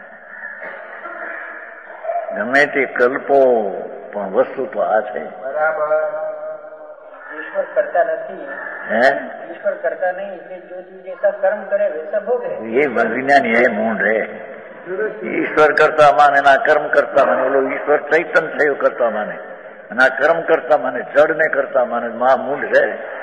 ગમે તે કલ્પો, પણ વસ્તુ તો આ છે. બરાબર. ઈશ્વર કરતા નથી. હે ઈશ્વર કરતા નહીં, जो जैसा कर्म करे वैसा भोगे. ये विज्ञानी है मूंड है. ईश्वर करता माने ना कर्म करता माने. बोलो ईश्वर चैतन्य થયો કરતા માને, ના કર્મ કરતા માને, જડ ને કરતા માને. મા મૂંડ છે.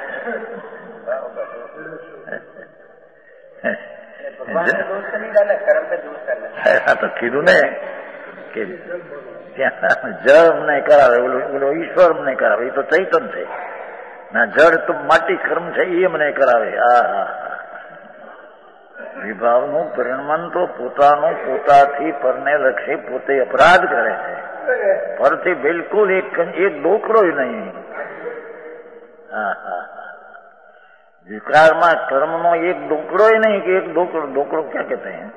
ભગવાન દોષ નહીં ડાલે, કર્મ पे दोष डाले. હા તો કીધું ને કે ત્યાં જળ અમને કરાવે, બોલો ઈશ્વર અમને કરાવે. એ તો ચૈતન્ય છે. ના જળ તો માટી કર્મ છે એ અમને કરાવે. હા હા વિભાવનું પરિણમન તો પોતાનું પોતાથી પરને લક્ષે પોતે અપરાધ કરે છે. પરથી બિલકુલ એક ડોકરો નહીં. હા હા વિકારમાં કર્મનો એક ડોકરો નહીં કે એક ડોકરો ક્યાં કહેते हैं?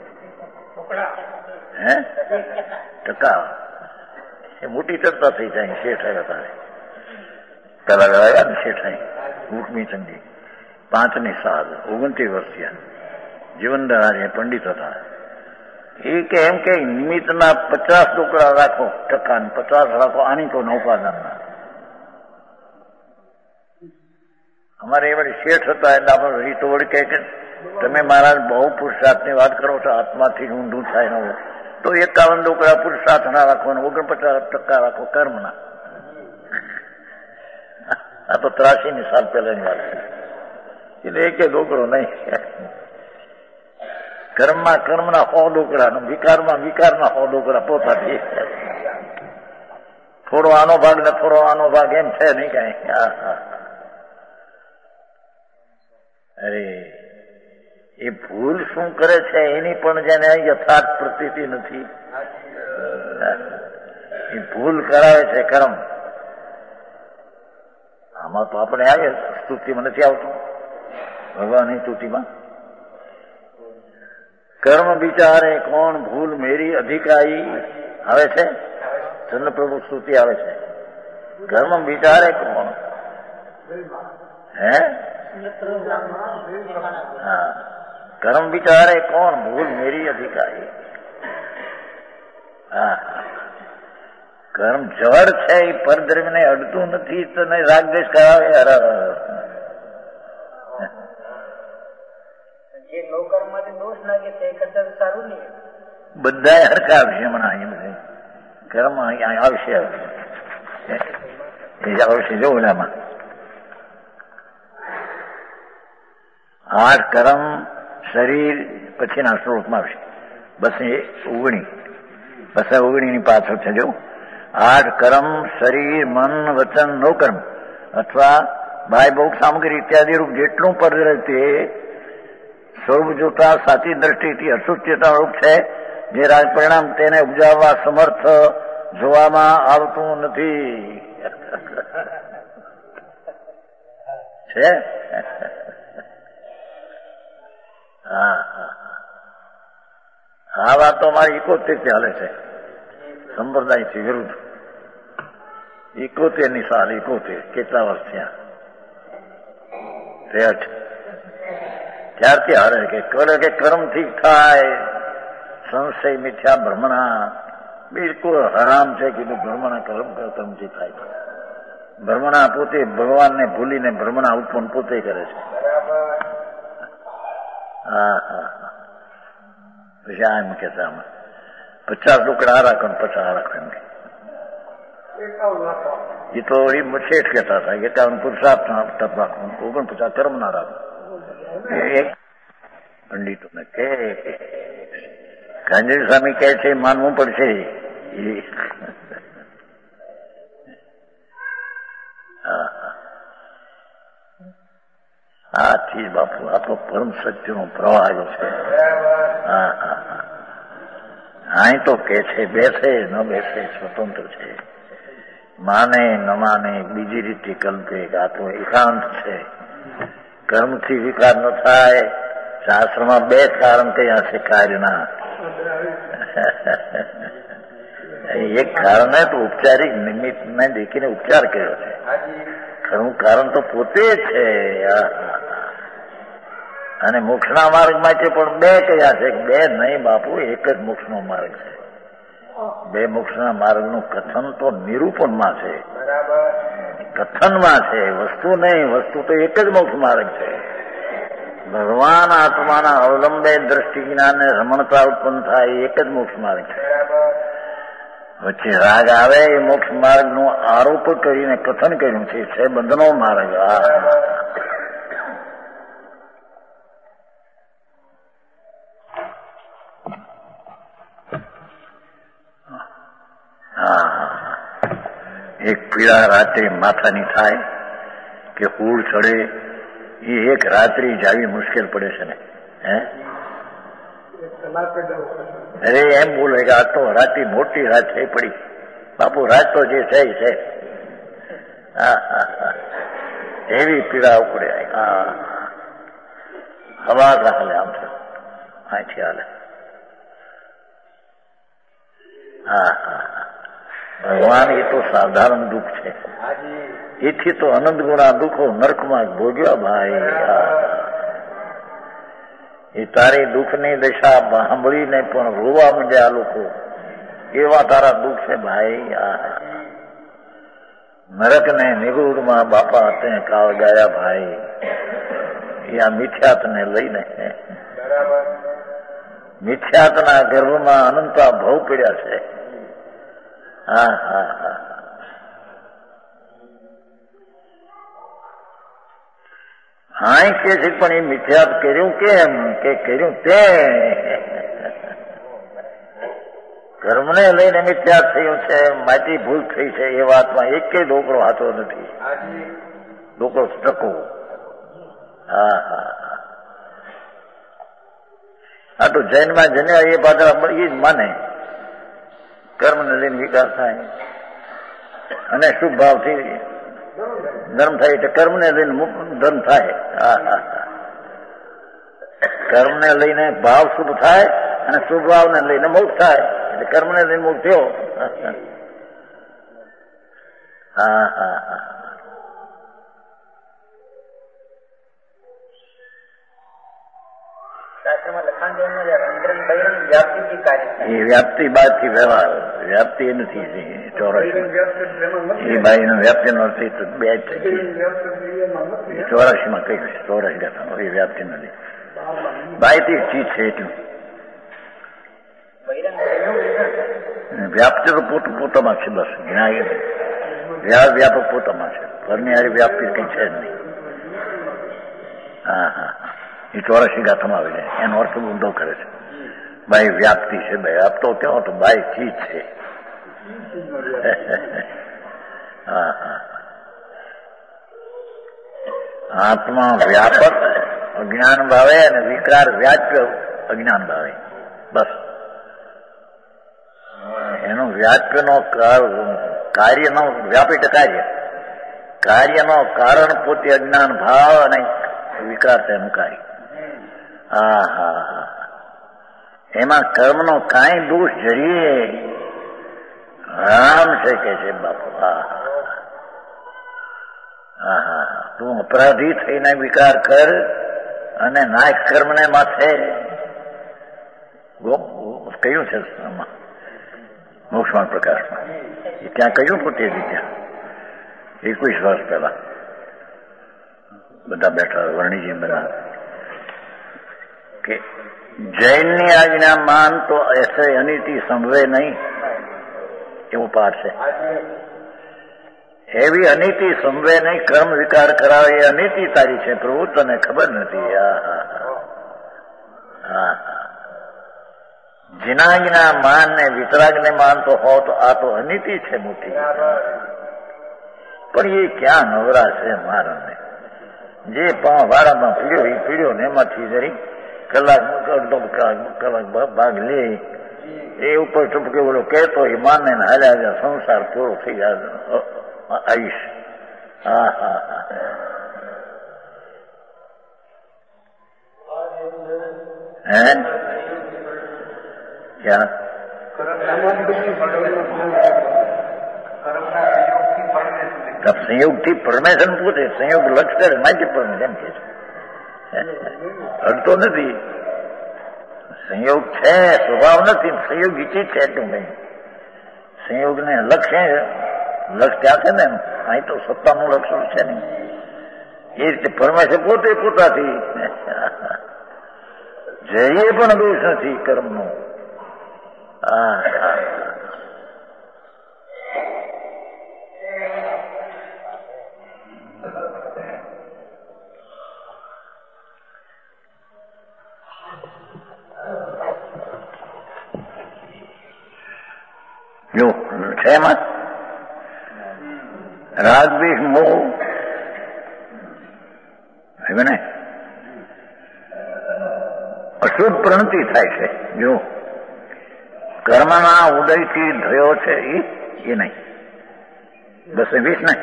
હે ટકા એ મોટી ચર્ચા થઈ જાય. શેઠ આવ્યા તારે પેલા આવ્યા ને શેઠ રૂકમીચંદી 5ની સાલ 29 વર્ષીય જીવનદાર પંડિત હતા. એ કે એમ કે નિમિત્તના 50 ડોકરા રાખો, ટકા 50 રાખો આની તો નૌપાદાનના. અમારે એ વળી શેઠ હતા એટલે આપણે રીતો વળી કે તમે મહારાજ બહુ પુરુષાર્થની વાત કરો છો, આત્માથી ઊંધું થાય ન તો 51 ડોકરા પુરુષાર્થના રાખો ને 49% રાખો કર્મના. આ તો 83 સાલ પહેલાની વાત છે. એટલે એક ડોકરો નહીં. કર્મમાં કર્મના 100 ડોકરા, વિકારમાં વિકારના 100 ડોકરા પોતાથી. થોડો આનો ભાગ ને થોડો આનો ભાગ એમ છે નહીં કઈ. અરે એ ભૂલ શું કરે છે એની પણ જેને યથાર્થ પ્રતીતિ નથી. એ ભૂલ કરાવે છે કર્મ. આમાં તો આપણે આવીએ સ્તુતિમાં નથી આવતું ભગવાનની સ્તુતિમાં. કર્મ વિચારે કોણ ભૂલ મેરી અધિકારી આવે છે, ચંદ્રપ્રભુ સ્તુતિ આવે છે. કર્મ વિચારે કોણ હે હા કર્મ વિચારે કોણ ભૂલ મેરી અધિકારી. હા કર્મ જળ છે એ પરધર્મને અડતું નથી, તને રાગદ્વેષ કરાવે. જે લોકર્મમાંથી દોષ લાગે તે કરતા સારું નહીં. બધા હરખા આવશે હમણાં. કર્મ આવશે આવશે જો ઓલામાં 8 કર્મ શરીર પછીના શ્લોકમાં આવશે. બસ એ 19 બસ 19 ની પાછળ છે. જો 8 કર્મ શરીર મન વચન નો કર્મ અથવા બાહ્ય ભોગ સામગ્રી ઇત્યાદિ રૂપ જેટલું પર તે સ્વરૂપ જોતા સાચી દ્રષ્ટિથી અશુદ્ધતા રૂપ છે. જે રાજ પરિણામ તેને ઉપજાવવા સમર્થ જોવામાં આવતું નથી. છે આ વાત તો મારી 71 ચાલે છે, સંપ્રદાયથી વિરુદ્ધ. 71 સાલ 71 કેટલા વર્ષ થયા? 63. ત્યારથી હારે કે કર્મથી થાય સંશય મિથ્યા ભ્રમણા બિલકુલ હરામ છે. કીધું ભ્રમણા કર્મથી થાય. ભ્રમણા પોતે ભગવાનને ભૂલીને ભ્રમણા ઉત્પન્ન પોતે કરે છે. પછી આ એમ કે 50 ટુકડા રાખો 50 રાખો એમ. એ તો એ શેઠ કહેતા હતા 51 પુરુષાર્થ રાખો 49 કર્મ ના રાખો. પંડિતોને કે ગાંધી સ્વામી કહે છે માનવું પડશે. આથી બાપુ આ તો પરમ સત્યનો પ્રવાહ આવ્યો છે. અહીં તો કે છે બેસે ન બેસે સ્વતંત્ર છે, માને ન માને બીજી રીતે કલ્પે. આ તો એકાંત છે. કર્મથી વિકાર ન થાય. શાસ્ત્રમાં 2 કારણ કયા છે કાર્યના. એક કારણ તો ઉપચારિક નિમિત્તને દેખીને ઉપચાર કર્યો છે. ખરું કારણ તો પોતે છે. અને મોક્ષના માર્ગ માટે પણ 2 કયા છે? 2 નહીં બાપુ, એક જ મોક્ષનો માર્ગ છે. 2 મોક્ષના માર્ગનું કથન તો નિરૂપણમાં છે, કથનમાં છે, વસ્તુ નહીં. વસ્તુ તો એક જ મોક્ષ માર્ગ છે. ભગવાન આત્માના અવલંબે દ્રષ્ટિ જ્ઞાન રમણતા ઉત્પન્ન થાય એક જ મોક્ષ માર્ગ છે. વચ્ચે રાગ આવે એ મોક્ષ માર્ગ નો આરોપ કરીને કથન કર્યું છે બંધનો માર્ગ. એક પીડા રાત્રે માથાની થાય કે હૂડ ચડે એ એક રાત્રિ જાવી મુશ્કેલ પડે છે ને. અરે એમ બોલે કે આ તો રાત્રિ મોટી રાત છે પડી. બાપુ રાત તો જે છે એ છે. એવી પીડા ઉપડે. હવા હાલે આમ છે અહીંથી હાલે. ભગવાન એ તો સાધારણ દુઃખ છે. એથી તો અનંત ગુણા દુઃખો નરકમાં ભોગ્યા ભાઈ. એ તારી દુઃખની દશા સાંભળીને પણ રોવા માંડ્યા લોકો. એવા તારા દુઃખ છે ભાઈ. નરક ને નિગુઢમાં બાપા તે કાળ ગયા ભાઈ. એ આ મિથ્યાતને લઈને મિથ્યાતના ગર્ભમાં અનંતા ભવ પડ્યા છે. હા હા હા. હા કે છે પણ એ મિથ્યાત કર્યું કેમ કે કર્યું તે કર્મને લઈને મિથ્યાત થયું છે, માટી ભૂલ થઈ છે. એ વાતમાં એકેય ડોકરો હાથો નથી. ડોકરો ટકો. હા હા હા. આ તો જૈનમાં જન્યા એ પાછળ એ જ માને કર્મને લઈને વિકાર થાય અને શુભ ભાવથી ધર્મ થાય એટલે કર્મને લઈને ધર્મ થાય. હા હા હા. કર્મને લઈને ભાવ શુભ થાય અને શુભ ભાવને લઈને મોક્ષ થાય એટલે કર્મને લઈને મોક્ષ થયો. હા હા હા. એ વ્યાપ્તિ બાદ થી વ્યવહાર વ્યાપ્તિ એ નથી ચોરસ એ બાઈ નો વ્યાપ્તિ નો અર્થ બે જ ચોરાશી માં કઈ ચોરસ ગાથા એ વ્યાપ્તિ નથી. બાઈ થી ચીજ છે એટલું વ્યાપ્તિ તો પોતામાં છે. બસ વ્યાપક પોતામાં છે. ઘરની હારી વ્યાપ્તિ કઈ છે જ નહીં. હા હા. એ ચોરાશી ગાથામાં આવી જાય. એનો અર્થ ઊંધો કરે છે. બાઈ વ્યાપ્તિ છે. ભાઈ વ્યાપતો કેવો તો બાઈ ચીજ છે. હા હા. આત્મા વ્યાપક અજ્ઞાન ભાવે અને વિકાર વ્યાપ્ય અજ્ઞાન ભાવે. બસ એનો વ્યાપ્યનો કાર્યનો વ્યાપ એટલે કાર્યનો કારણ પોતે અજ્ઞાન ભાવ અને વિકાર તેનું કાર્ય. હા હા હા. એમાં કર્મનો કાંઈ દોષ જરીએ રામ છે કે છે બાપુ. હા હા હા. તું અપરાધી થઈને વિકાર કર અને નાયક કર્મને માથે કયું છે મોક્ષમાં પ્રકાશમાં એ ત્યાં કયું પોતે ત્યાં 21 વર્ષ પહેલા બધા બેઠા વર્ણીજી બધા કે જૈનની આજ્ઞા માન તો એસે અનિતિ સંભવે નહીં એવું પાઠ છે. એવી અનિતિ સંભવે નહીં. કર્મ વિકાર કરાવે એ અનિતિ તારી છે પ્રભુ, તને ખબર નથી. હા જીનાજ્ઞા માન ને વિતરાગને માનતો હો તો આ તો અનિતિ છે મોટી. પણ એ ક્યાં નવરા છે મારાને. જે વાળામાં પીડ્યો એ પીડ્યો ને એમાંથી જરી કલાક અડધો કલાક ભાગ લે એ ઉપર ટપકે ઓલો કહેતો એ માને ને હાલ્યા સંસાર પૂરો થઈ જાય આયુષ. હા હા હા. હે ક્યાં સંયોગ થી પરમેશન પૂછે. સંયોગ લક્ષ માટે પરમેશન કે છે. અડતો નથી. સંયોગ છે સ્વભાવ નથી. સંયોગ ઈચ્છિત છે એટલું નહીં. સંયોગ ને લક્ષ ક્યાં છે ને અહીં તો સત્તાનું લક્ષણ છે ને એ રીતે પરમેશ્વર પોતે પોતાથી જઈએ પણ દોષ નથી કર્મનો. જો છે એમાં રાગ દ્વેષ મોહ ને અશુભ પ્રણતિ થાય છે. જો કર્મના ઉદયથી થયો છે એ નહીં. 10-20 નહીં.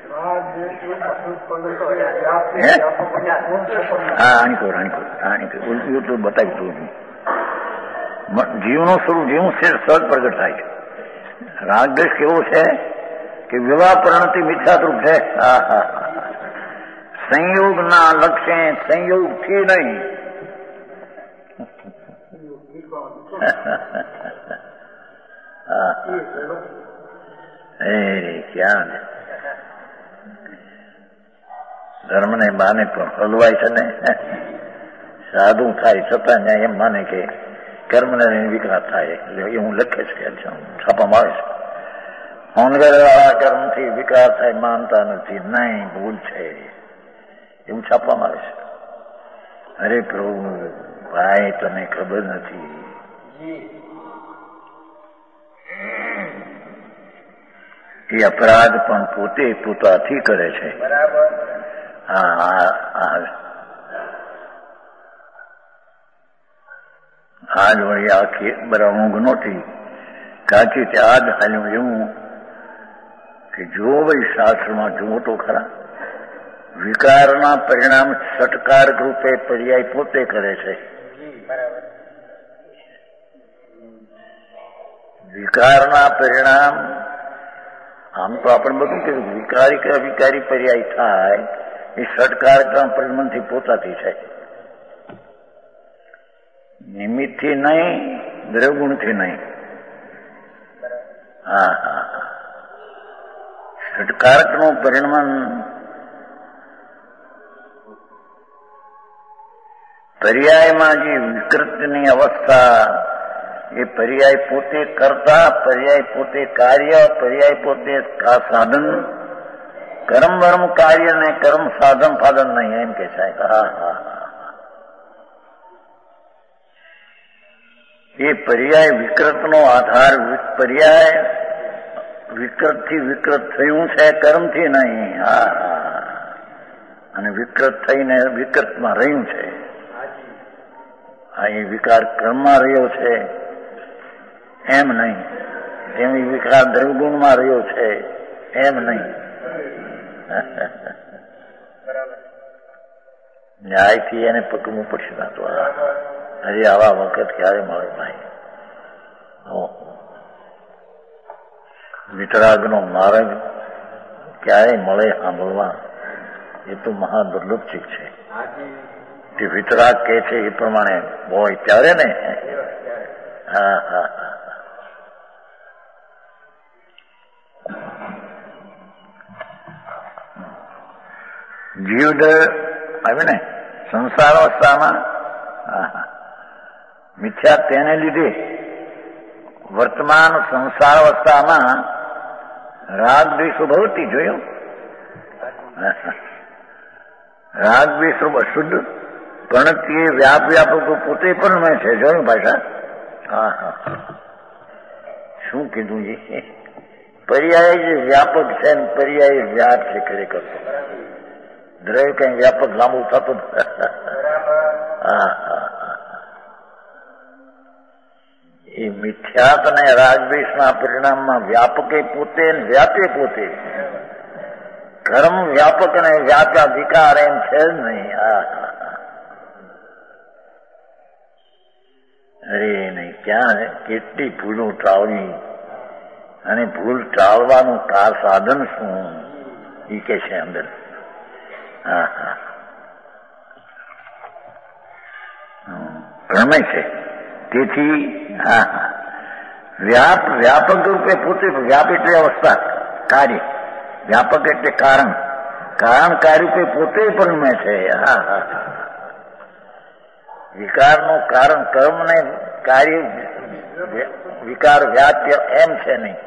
રાણીકો બતાવ્યું જીવનું સ્વરૂપ જીવું છે સહજ પ્રગટ થાય છે. રાગદેશ કેવો છે કે વિવાહ પ્રણતિ મિથ્યારૂપ છે. હા હા. સંયોગના લક્ષ્ય સંયોગથી નહીં. ક્યાં ધર્મને બાને પણ હલવાય છે ને. સાદું થાય છતાં ત્યાં એમ માને કે કર્મને વિકાર થાય એટલે એવું લખે છે, છાપામાં આવે છે. હોનગરવાળા કર્મથી વિકાર થાય માનતા નથી, નહીં ભૂલ છે એવું છાપવામાં આવે છે. અરે પ્રભુ ભાઈ તને ખબર નથી, એ અપરાધ પણ પોતે પોતાથી કરે છે. આજ વળી આખી બરાબર ઊંઘ નહોતી કાચી તે આજ હાલ્યું એવું કે જો ભાઈ શાસ્ત્રમાં જુઓ તો ખરા, વિકારના પરિણામ ષટકારક રૂપે પર્યાય પોતે કરે છે. વિકારના પરિણામ આમ તો આપણે બધું કીધું વિકારી કે અવિકારી પર્યાય થાય એ ષટકારકના પરિણામથી પોતાથી છે, નિમિત્તથી નહીં, દ્રવગુણથી નહીં. ષટકારકનું પરિણામ પર્યાયમાં જે વિકૃતિની અવસ્થા એ પર્યાય પોતે કરતા, પર્યાય પોતે કાર્ય, પર્યાય પોતે સાધન, કર્મ વર્મ કાર્ય ને કર્મ સાધન ફાધન નહીં એમ કે સાહેબ. એ પર્યાય વિકૃતનો આધાર, પર્યાય વિકૃતથી વિકૃત થયું છે, કર્મથી નહીં. અને વિકૃત થઈને વિકૃતમાં રહ્યું છે. એ વિકાર કર્મમાં રહ્યો છે એમ નહીં, એમ વિકાર દ્રવગુણમાં રહ્યો છે એમ નહીં. ન્યાયથી એને પકડવું પડશે ના તો હજી આવા વખત ક્યારે મળે ભાઈ. વિતરાગનો માર્ગ ક્યારે મળે સાંભળવા એ તો મહા દુર્લભ ચીજ છે. તે વિતરાગ કે છે એ પ્રમાણે હોય ત્યારે ને. જીવદર આવે ને સંસાર અવસ્થામાં મિથ્યા, તેને લીધે વર્તમાન સંસાર અવસ્થામાં રાગ દ્વેષ ભવતી જોયું. રાગ દ્વેષ શુદ્ધ પણ તે વ્યાપક પોતે પણ મેં છે જોયું ભાષા. શું કીધું છે? પર્યાય જે વ્યાપક છે ને પર્યાય વ્યાપ છે ખરેખર. દ્રવ્ય કઈ વ્યાપક લાંબુ થતું. એ મિથ્યાત અને રાગદ્વેષના પરિણામમાં વ્યાપકે પોતે ને વ્યાપે પોતે. કર્મ વ્યાપક અને વ્યાપાધિકાર એમ છે જ નહીં. અરે નહીં, ક્યાં કેટલી ભૂલો ટાળવી અને ભૂલ ટાળવાનું સાધન શું એ કે છે અંદર. પ્રમેય છે. તેથી વ્યાપક રૂપે પોતે, વ્યાપ એટલે અવસ્થા, કાર્ય, વ્યાપક એટલે કારણ, કારણ કાર્ય પોતે પ્રમે છે. વિકારનું કારણ કર્મ ને કાર્ય વિકાર વ્યાપ્ય એમ છે નહીં.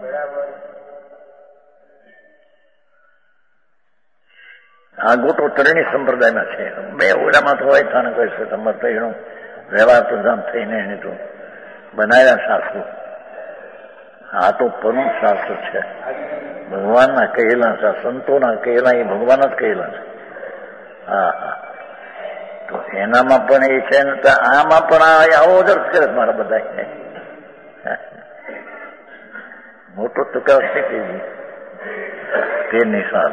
આ ગોટો ત્રણેય સંપ્રદાયમાં છે. બે ઓરામાં તો હોય થાને કહે છે તમારે તૈણું વ્યવહાર પ્રધાન થઈને એને તો બનાવ્યા શાસ્ત્રો. આ તો પરમ શાસ્ત્ર છે, ભગવાનના કહેલા છે, સંતોના કહેલા, એ ભગવાન જ કહેલા છે. તો એનામાં પણ એ છે ને આમાં પણ આવો દર્શ કરે મારા બધા. મોટો ટુકડો છે તે નિશાળ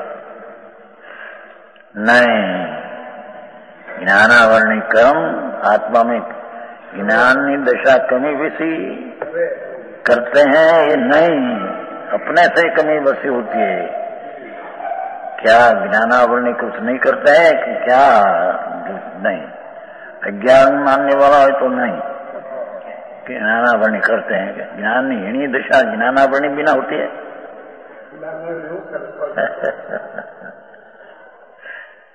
नहीं, ज्ञानावरणी कर्म आत्मा में ज्ञान की दशा कमी वसी करते हैं, ये नहीं अपने से कमी वसी होती है. क्या ज्ञानावरणी कुछ नहीं करते हैं कि क्या? नहीं, अज्ञान मानने वाला है तो नहीं, ज्ञानावरणी करते हैं. ज्ञान हीणी दशा ज्ञानावरणी बिना होती है.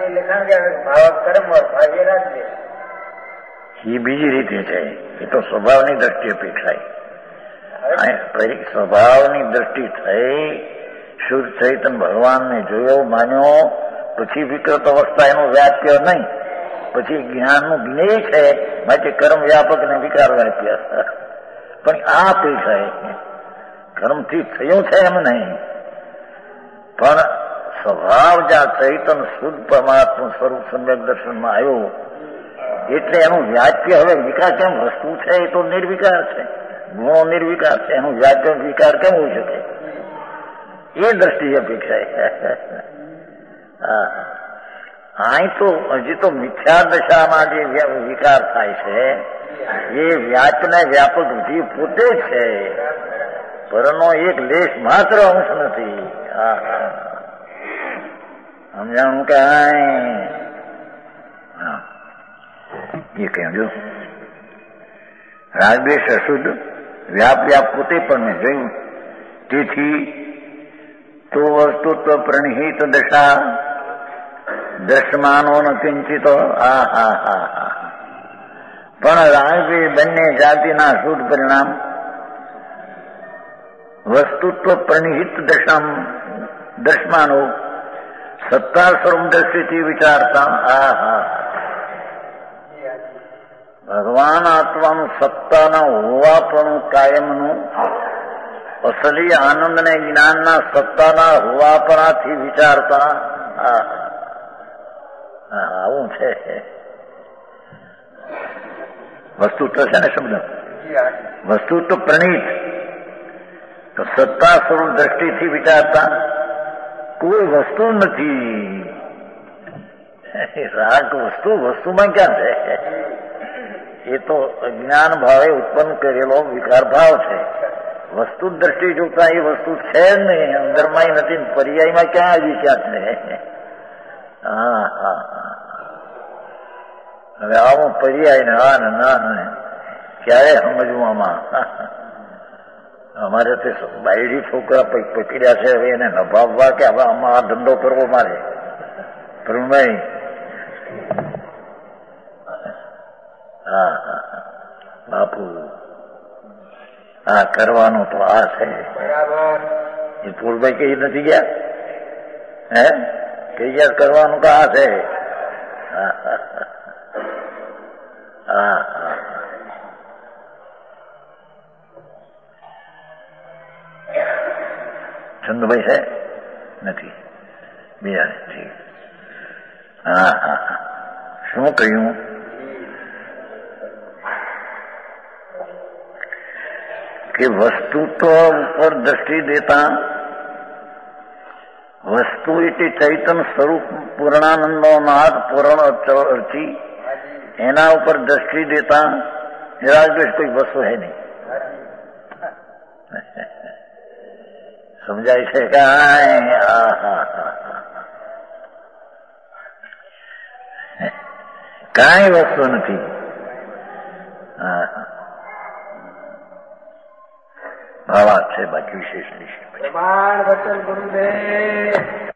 આगे લખાણ કે ભાવ કર્મ और ભાવ્ય રાજ્ય એ બીજી રીતે છે. એ તો સ્વભાવની દ્રષ્ટિએ પીઠાય. સ્વભાવની દ્રષ્ટિ થઈ, શુદ્ધ ચૈતન ભગવાનને જોયો, માન્યો, પછી વિકૃત અવસ્થા એનું વ્યાપ્ય નહીં. પછી જ્ઞાનનું જ્ઞેય છે, માટે કર્મ વ્યાપક ને વિકાર વ્યાપ્ય. પણ આ પીઠાય કર્મથી થયું છે એમ નહીં, પણ સ્વભાવ જ્યાં ચૈતન શુદ્ધ પરમાત્મા સ્વરૂપ સમ્યક દર્શનમાં આવ્યું એટલે એનું વ્યાપ્ય હવે વિકાર કેમ? વસ્તુ છે એ તો નિર્વિકાર છે, ગુણો નિર્વિકાર છે, એનું વ્યાપ્ય વિકાર કેમ હોઈ શકે? એ દ્રષ્ટિ અપેક્ષાય. અહીં તો હજી તો મિથ્યા દશામાં જે વિકાર થાય છે એ વ્યાપને વ્યાપક જીવ પોતે જ છે, પરનો એક લેશ માત્ર અંશ નથી. સમજાણું કે એ કહ્યું જો રાગદ્વેષ અશુદ્ધ વ્યાપ પોતે પણ મેં જોયું. તેથી તો વસ્તુત્વ પ્રણહિત દશા દ્રશ્યમાનો ન કિંચિત. પણ રાગદ્વેષ બંને જાતિના શુદ્ધ પરિણામ વસ્તુત્વ પ્રણહિત દશામ દ્રશ્યમાનો સત્તા સ્વરૂપ દ્રષ્ટિથી વિચારતા. ભગવાન આત્માનું સત્તાના હોવાપણું કાયમનું અસલી આનંદ ને જ્ઞાનના સત્તાના હોવાપણાથી વિચારતા. આવું છે વસ્તુત્વ છે ને શબ્દ, વસ્તુત્વ પ્રણીત તો સત્તા સ્વરૂપ દ્રષ્ટિથી વિચારતા. કોઈ વસ્તુ નથી. રાગ વસ્તુમાં ક્યાં છે? એ તો અજ્ઞાન ભાવે ઉત્પન્ન કરેલો વિકાર ભાવ છે. વસ્તુ દ્રષ્ટિ જોતા એ વસ્તુ છે જ નહીં, અંદરમાં નથી, પર્યાયમાં ક્યાં આવી ક્યાં છે? હવે આવું પર્યાય ને હા ને ના ને ક્યારે સમજવું આમાં? અમારે તે બાયડી છોકરા પકડ્યા છે, હવે એને નભાવવા કે હવે આમાં આ ધંધો કરવો મારે પ્રણભાઈ. બાપુ આ કરવાનું તો આ છે. એ ફૂલભાઈ કઈ નથી ગયા? હે કઈ ગયા કરવાનું તો આ છે. ચંદુભાઈ છે નથી બીજા ઠીક. શું કહ્યું? કે વસ્તુત્વ ઉપર દ્રષ્ટિ દેતા વસ્તુ એટલે ચૈતન સ્વરૂપ પૂર્ણાનંદનો નાદ પૂર્ણ અર્ચી એના ઉપર દ્રષ્ટિ દેતા નિરાગદ્વેષ કોઈ વસ્તુ હે નહીં. સમજાય છે કે કાંઈ વસ્તુ નથી. ભાવાર્થ છે, બાકી વિશેષ નહીં.